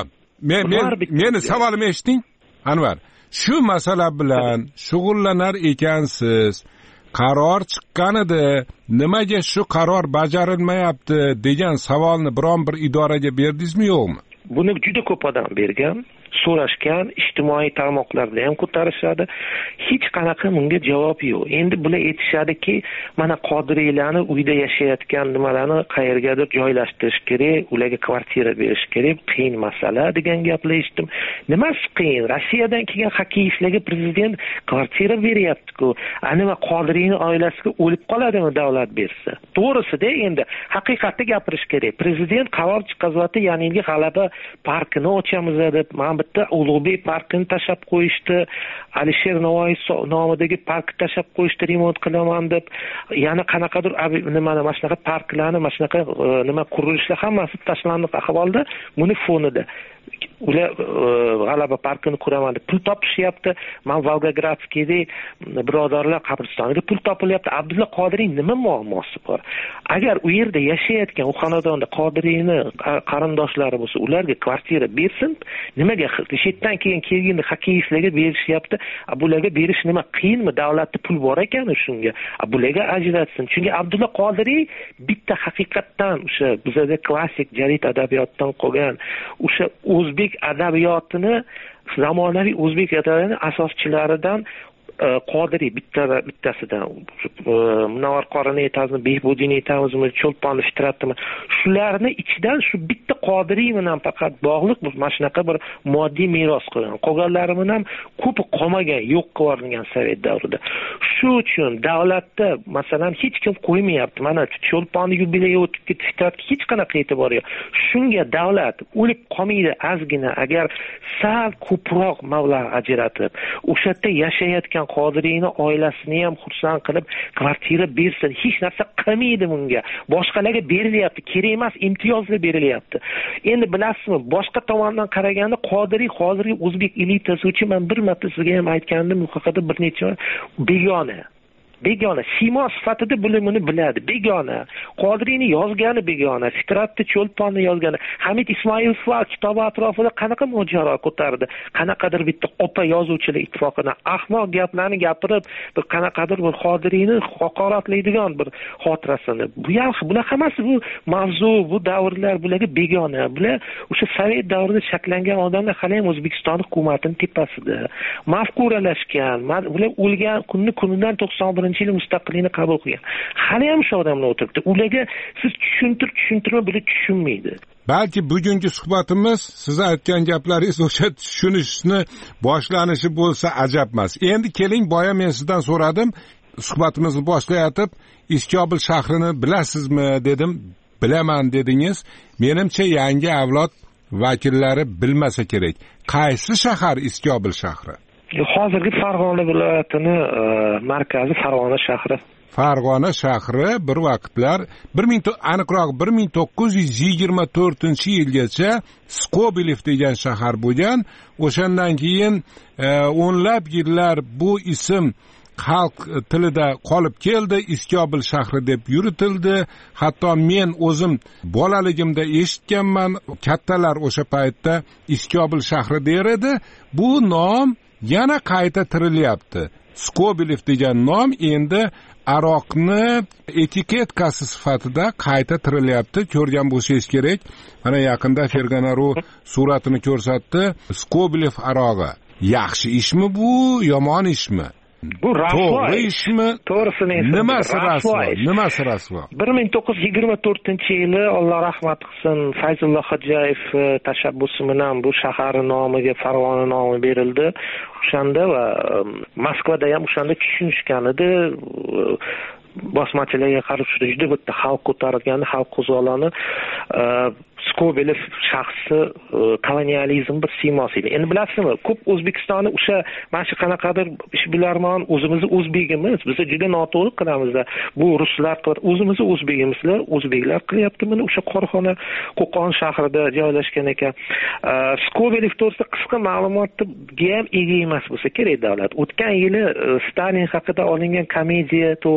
men meni savolimni eshiting Anvar. Shu masala bilan shug'ullanar ekansiz. Qaror chiqqanida nimaga shu qaror bajarilmayapti degan savolni biron bir idoraga berdingizmi yo'qmi? Buni juda ko'p odam bergan, so'rashgan, ijtimoiy tarmoqlarda ham ko'tarishadi. Hech qanaqa bunga javob yo'q. Endi bular aytishadiki, mana Qodiriylarni uyda yashayotgan nimalarni qayergadir joylashtirish kerak, ularga kvartira berish kerak, qiyin masala degan gaplar eshitdim. Nimasi qiyin? Rossiyadan kelgan xokeystlarga prezident kvartira beryapti-ku. Ana va Qodiriyning oilasiga o'lib qoladimi davlat bersa? To'g'risida endi haqiqatni gapirish kerak. Prezident qaror chiqaryapti, ya'ni g'alaba parkini ochamiz deb, mana bitta Ulug'bek parkini tashab qo'yishdi, Alisher Navoiy nomidagi parkni tashab qo'yishdi, remont qilaman deb, yana qanaqadir nimani, mana shunaqa parklarni, mana shunaqa nima qurilishlar hammasi tashlanib ahvolda, buni fonida ular g'alaba parkini quraman deb pul topishyapti. Men Volgogradskiyda birodarlar qabristoniga pul topilyapti. Abdulla Qodiriy nima muammosi bor? Agar u yerda yashayotgan, u xonadonda Qodiriyni qarindoshlari bo'lsa, ularga kvartira bersin. Nimaga chetdan keyin kelgan xokeystlarga berishyapti? Bularga berish nima qiyinmi? Davlatda pul bor ekan shunga. Bularga ajratsin. Chunki Abdulla Qodiriy bitta haqiqatdan o'sha bizda klassik jarid adabiyotdan qolgan o'sha o'zbek adabiyotini, zamonaviy o'zbek adabiyotini asoschilaridan Qodiriy bitta bittasidan Munavvar qorini aytamizmi, Behbudiyni aytamizmi, Cho'lponni Fitratimi, shularni ichidan shu bitta Qodiriy bilan faqat bog'liq mana shunaqa bir moddiy meros qilgan. Qolganlari bilan ko'pi qolmagan, yo'q qilingan Sovet davrida. Shu uchun davlatda masalan hech kim qo'ymayapti. Mana Cho'lponni yubileyi o'tib ketishda hech qanaqa e'tibor yo'q. Shunga davlat o'lib qolmaydi azgina agar sal ko'proq mablag' ajratib, o'sha yerda yashayotgan Qodiriyni oilasini ham xursand qilib kvartira bersin. Hech narsa qilmaydi bunga. Boshqalarga berilyapti, kerak emas imtiyozlar berilyapti. Endi bilasizmi, boshqa tomondan qaraganda Qodiriy hozirgi o'zbek elitasi uchun men bir marta sizga ham aytgandim, bu haqida bir necha begona. Begona simo sifatida bilimini biladi. Begona. Qodiriyni yozgani begona. Fitratni, Cho'lponni yozgani. Hamid Ismoilov va kitobi atrofida qanaqa mojaro ko'tardi. Qanaqadir bitta opa yozuvchilar ittifoqini ahmoq gaplarni gapirib, bir qanaqadir bir Qodiriyni haqoratlaydigan bir xotirasini. Bu ham bular hammasi bu mavzu, bu davrlar bularga begona. Bular o'sha Sovet davrida shakllangan odamlar hali ham O'zbekiston hukumatining tepasida. Mafkuralashgan. Bular o'lgan kunni kunidan to'qson birinchi yil mustaqillikni qabul qilgan. Hali ham shu odamlar o'tiribdi. Ularga siz tushuntir, tushuntirma bular tushunmaydi. Balki bugungi suhbatimiz siz aytgan gaplaringiz o'sha tushunishni boshlanishi bo'lsa ajab emas. Endi keling, boya men sizdan so'radim, suhbatimizni boshlayotib, Iskobul shahrini bilasizmi dedim. Bilaman dedingiz. Menimcha yangi avlod vakillari bilmasa kerak. Qaysi shahar Iskobul shahri? Hozirgi Farg'ona viloyatini markazi Farg'ona shahri. Farg'ona shahri bir vaqtlar bir ming aniqroq bir ming to'qqiz yuz yigirma to'rtinchi yilgacha Skobilov degan shahar bo'lgan. O'shandan keyin o'nlab yillar bu ism xalq tilida qolib keldi, Iskobul shahri deb yuritildi. Hatto men o'zim bolaligimda eshitganman, kattalar o'sha paytda Iskobul shahri der edi. Bu nom yana qayta tirilyapti. Skobilov degan nom endi aroqni etiketkasi sifatida qayta tirilyapti. Ko'rgan bo'lsangiz kerak. Mana yaqinda Ferganaru suratini ko'rsatdi. Skobilov arog'i. Yaxshi ishmi bu, yomon ishmi? Bu rasvoy ishmi? To'g'risini aytsam, nimasi rasvoy? Nimasi rasvoy? bir ming to'qqiz yuz yigirma to'rtinchi yili Alloh rahmat qilsin, Fayzullo Xo'jayev tashabbusi bilan bu shahar nomiga Farg'ona nomi berildi. O'shanda va Moskvada ham o'shanda tushunishgan edi. Bosmachilarga qarshi juda bitta xalq ko'targan, xalq qo'zg'oloni Skobilov shaxsi kolonializm bir siymosi edi. Endi bilasizmi, ko'p O'zbekistonni o'sha mana shu qanaqadir ishbilarmon o'zimizni o'zbegimiz, biz juda noto'g'ri qilamiz. Bu ruslar qilib, o'zimizni o'zbegimizlar, o'zbeklar qilyapti buni. O'sha korxona Qo'qon shahrida joylashgan ekan. Skobilov to'g'risida qisqa ma'lumotga ham ega emas bo'lsa kerak davlat. O'tgan yili Stalin haqida olingan komediya to'g'risida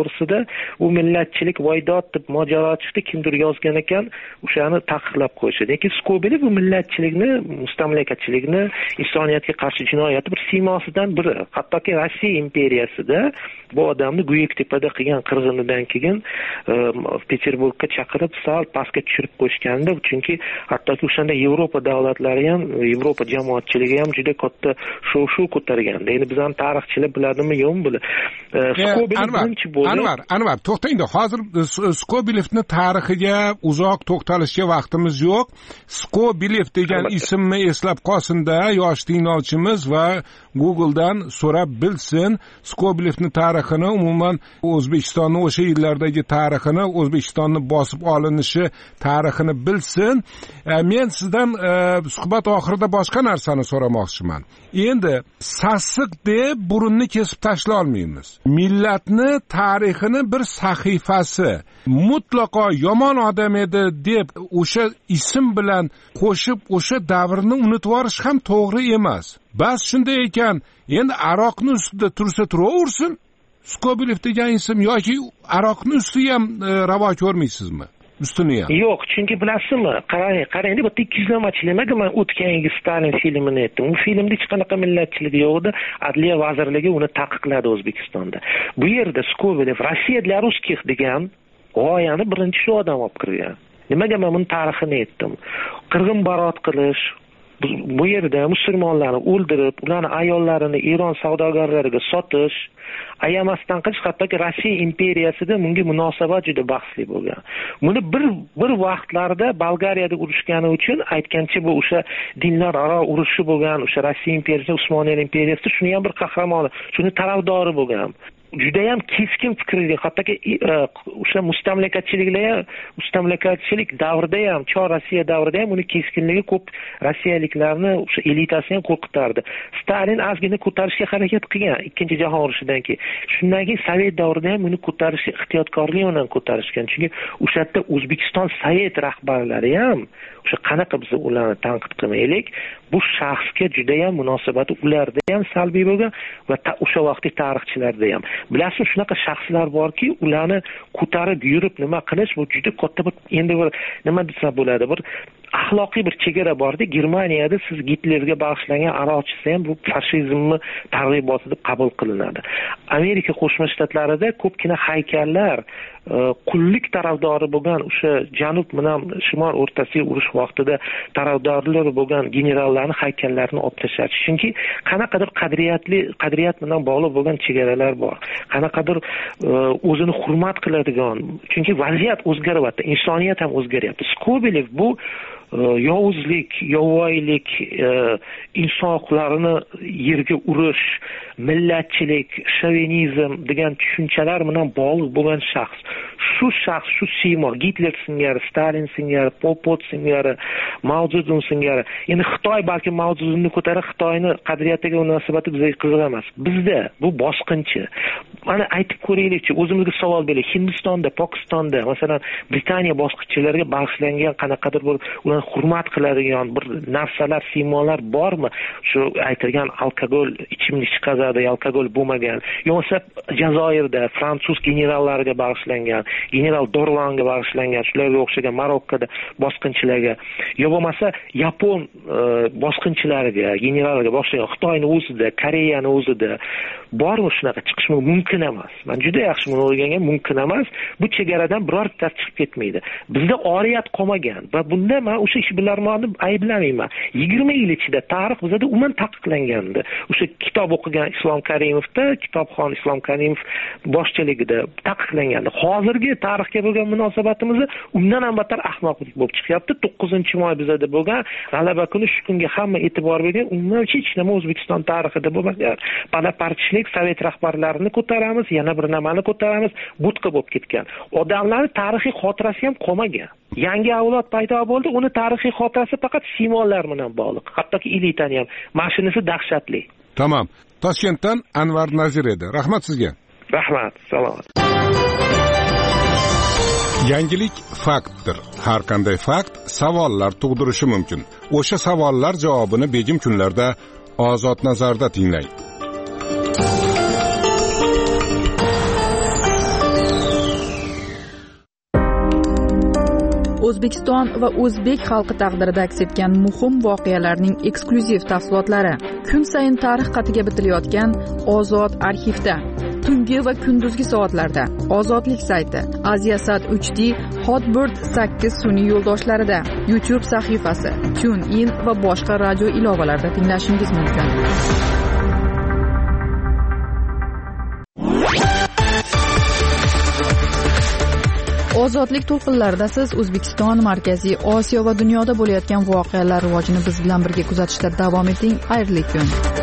u millatchilik voydod deb mojaro chiqdi, kimdir yozgan ekan, o'shani taqiqlab qo'yishadi. Lekin Skobelov bu millatchilikni, mustamlakachilikni, insoniyatga qarshi jinoyati bir siymosidan biri. Hattoki Rossiya imperiyasida bu odamni Guyuktepada qilgan qirg'inidan keyin e, Peterburgga chaqirib sal pastga tushirib qo'yishganda, chunki hattoki o'shanda Yevropa davlatlari ham, Yevropa jamoatchiligi ham juda katta shov-shuv ko'targandi. Endi bizning tarixchilar biladimi, yo'qmi buni? Skobelov birinchi bo'ldi. Anvar, Anvar, to'xtang-da. Hozir Skobelovning tarixiga uzoq to'xtalishga vaqtimiz yo'q. Skobelov degan ismni eslab qolsin-da, yosh tinglovchimiz va Google'dan so'rab bilsin. Skobelovning tarixini, umuman O'zbekistonning o'sha yillardagi tarixini, O'zbekistonni bosib olinishi tarixini bilsin. E, men sizdan e, suhbat oxirida boshqa narsani so'ramoqchiman. Endi sassiq deb burunni kesib tashlay olmaymiz. Millatni tarixini bir sahifasi mutlaqo yomon odam edi deb o'sha ism bilan qo'shib o'sha davrni unutib yuborish ham to'g'ri emas. Bas shunday ekan, endi aroqni ustida tursa turaversin. Skobelov degan ism yoki aroqni ustiga ham e, ravo ko'rmaysizmi? Ustini ham. Yo'q, chunki bilasizmi, qarang, qarang, bu ikki yuz namachilik nimaga men o'tgan yil Stalin filmini aytdim. U filmda hech qanaqa millatchilik yo'q edi. Adliya vazirligi uni taqiqladi O'zbekistonda. Bu yerda Skobelov Rossiya для русских degan g'oyani birinchi shu odam olib kirgan. Nimaga men buni tarixini aytdim? Qirg'in barot qilish, bu yerda musulmonlarni o'ldirib, ularning ayollarini Eron savdogarlariga sotish, ayamasdan qilish, hattoki Rossiya imperiyasida bunga munosabat juda bahsli bo'lgan. Buni bir bir vaqtlarda Bolgariyada urushgani uchun aytgancha bu o'sha dinlararo urushi bo'lgan, o'sha Rossiya imperiyasi, Usmonli imperiyasi shuni ham bir qahramoni, shuni tarafdori bo'lgan. Juda ham keskin fikrli, hattoki o'sha mustamlakachiliklar, mustamlakachilik davrida ham, Chor Rossiya davrida ham uni keskinligi ko'p rossiyaliklarni, o'sha elitasini ham qo'rqitardi. Stalin ozgina ko'tarishga harakat qilgan ikkinchi jahon urushidan keyin. Shundan keyin Sovet davrida ham uni ko'tarishga ehtiyotkorlik bilan ko'tarishgan. Chunki o'sha yerda O'zbekiston Sovet rahbarlari ham o'sha qanaqa biz ularni tanqid qilmaylik, bu shaxsga juda ham munosabati ularda ham salbiy bo'lgan va o'sha vaqtdagi tarixchilarda ham. Bilasizmi, shunaqa shaxslar borki, ularni ko'tarib yurib nima qilish bu juda katta bir, endi bir nima desa bo'ladi, bir axloqiy bir chegara borda. Germaniyada siz Gitlerga bag'ishlangan aroq ichsa ham bu fashizmni targ'iboti deb qabul qilinadi. Amerika Qo'shma Shtatlarida ko'pgina haykallar qullik tarafdori bo'lgan, o'sha janub bilan shimol o'rtasidagi urush vaqtida tarafdorlari bo'lgan generallarning haykallarini olib tashladi. Chunki qanaqadir qadriyatli, qadriyat bilan bog'liq bo'lgan chegaralar bor. Qanaqadir o'zini hurmat qiladigan. Chunki vaziyat o'zgaryapti, insoniyat ham o'zgaryapti. Skobelov bu yovuzlik, yovvoyilik, inson huquqlarini yerga urish, millatchilik, shovinizm degan tushunchalar bilan bog'liq bo'lgan shaxs. Shu shaxs, shu siymo, Gitler singari, Stalin singari, Pol Pot singari, Mao Zedong singari. Endi Xitoy balki Mao Zedongni ko'tarib, Xitoyning qadriyatiga munosabati bizga qiziq emas. Bizda bu bosqinchi. Mana aytib ko'raylikchi, o'zimizga savol beraylik. Hindistonda, Pokistonda, masalan, Britaniya bosqinchilariga bag'ishlangan qanaqadir bir ularni hurmat qiladigan bir narsalar, siymolar bormi? Shu aytilgan alkogol, ichimlik chiqazadi, alkogol bo'lmagan. Yo'qsa Jazoirda fransuz generallariga bag'ishlangan, general Dorlanga bag'ishlangan, shularga o'xshagan Marokkoda bosqinchilarga, yo bo'lmasa Yapon bosqinchilariga, generallarga bag'ishlangan, Xitoyning o'zida, Koreyaning o'zida bormi shunaqa? Chiqish mumkin emas. Men juda yaxshi buni o'rgangan, mumkin emas. Bu chegaradan birorta chiqib ketmaydi. Bizda oriyat qolmagan va bunda men o'sha ish bilarmonni ayblamayman. yigirma yil ichida tarix bizda umuman taqiqlangandi. O'sha kitob o'qigan Islom Karimovda, kitobxon Islom Karimov boshchiligida taqiqlangandi. Hozirgi tarixga bo'lgan munosabatimiz undan ham battar ahmoqlik bo'lib chiqyapti. to'qqizinchi may bizda bo'lgan g'alaba kuni, shu kunga hamma e'tibor bergan, umuman hech nima O'zbekiston tarixida bo'lmagan. Palaparchilik, Sovet rahbarlarini ko'taramiz, yana bir nimani ko'taramiz, budqa bo'lib ketgan. Odamlarning tarixiy xotirasi ham qolmagan. Yangi avlod paydo bo'ldi, uni tarixiy xotirasi faqat simollar bilan bog'liq. Hattoki elitani ham. Mashinasi dahshatli. Tamam. Toshkentdan Anvar Nazir edi. Rahmat sizga. Rahmat. Salomat. Yangilik faktdir. Har qanday fakt savollar tug'dirishi mumkin. O'sha savollar javobini begim kunlarda Ozod nazarda tinglang. O'zbekiston va o'zbek xalqi taqdirida aks etgan muhim voqealarning eksklyuziv tafsilotlari kun sayin tarix qatiga bitilayotgan Ozod arxivda, tungi va kunduzgi soatlarda, Ozodlik sayti, Aziasat uch D, Hotbird sakkiz sun'iy yo'ldoshlarida, YouTube sahifasi, TuneIn va boshqa radio ilovalarida tinglashingiz mumkin. Ozodlik to'lqinlarida siz O'zbekiston, Markaziy Osiyo va dunyoda bo'layotgan voqealar rivojini biz bilan birga kuzatishda davom eting. Xayrli kun.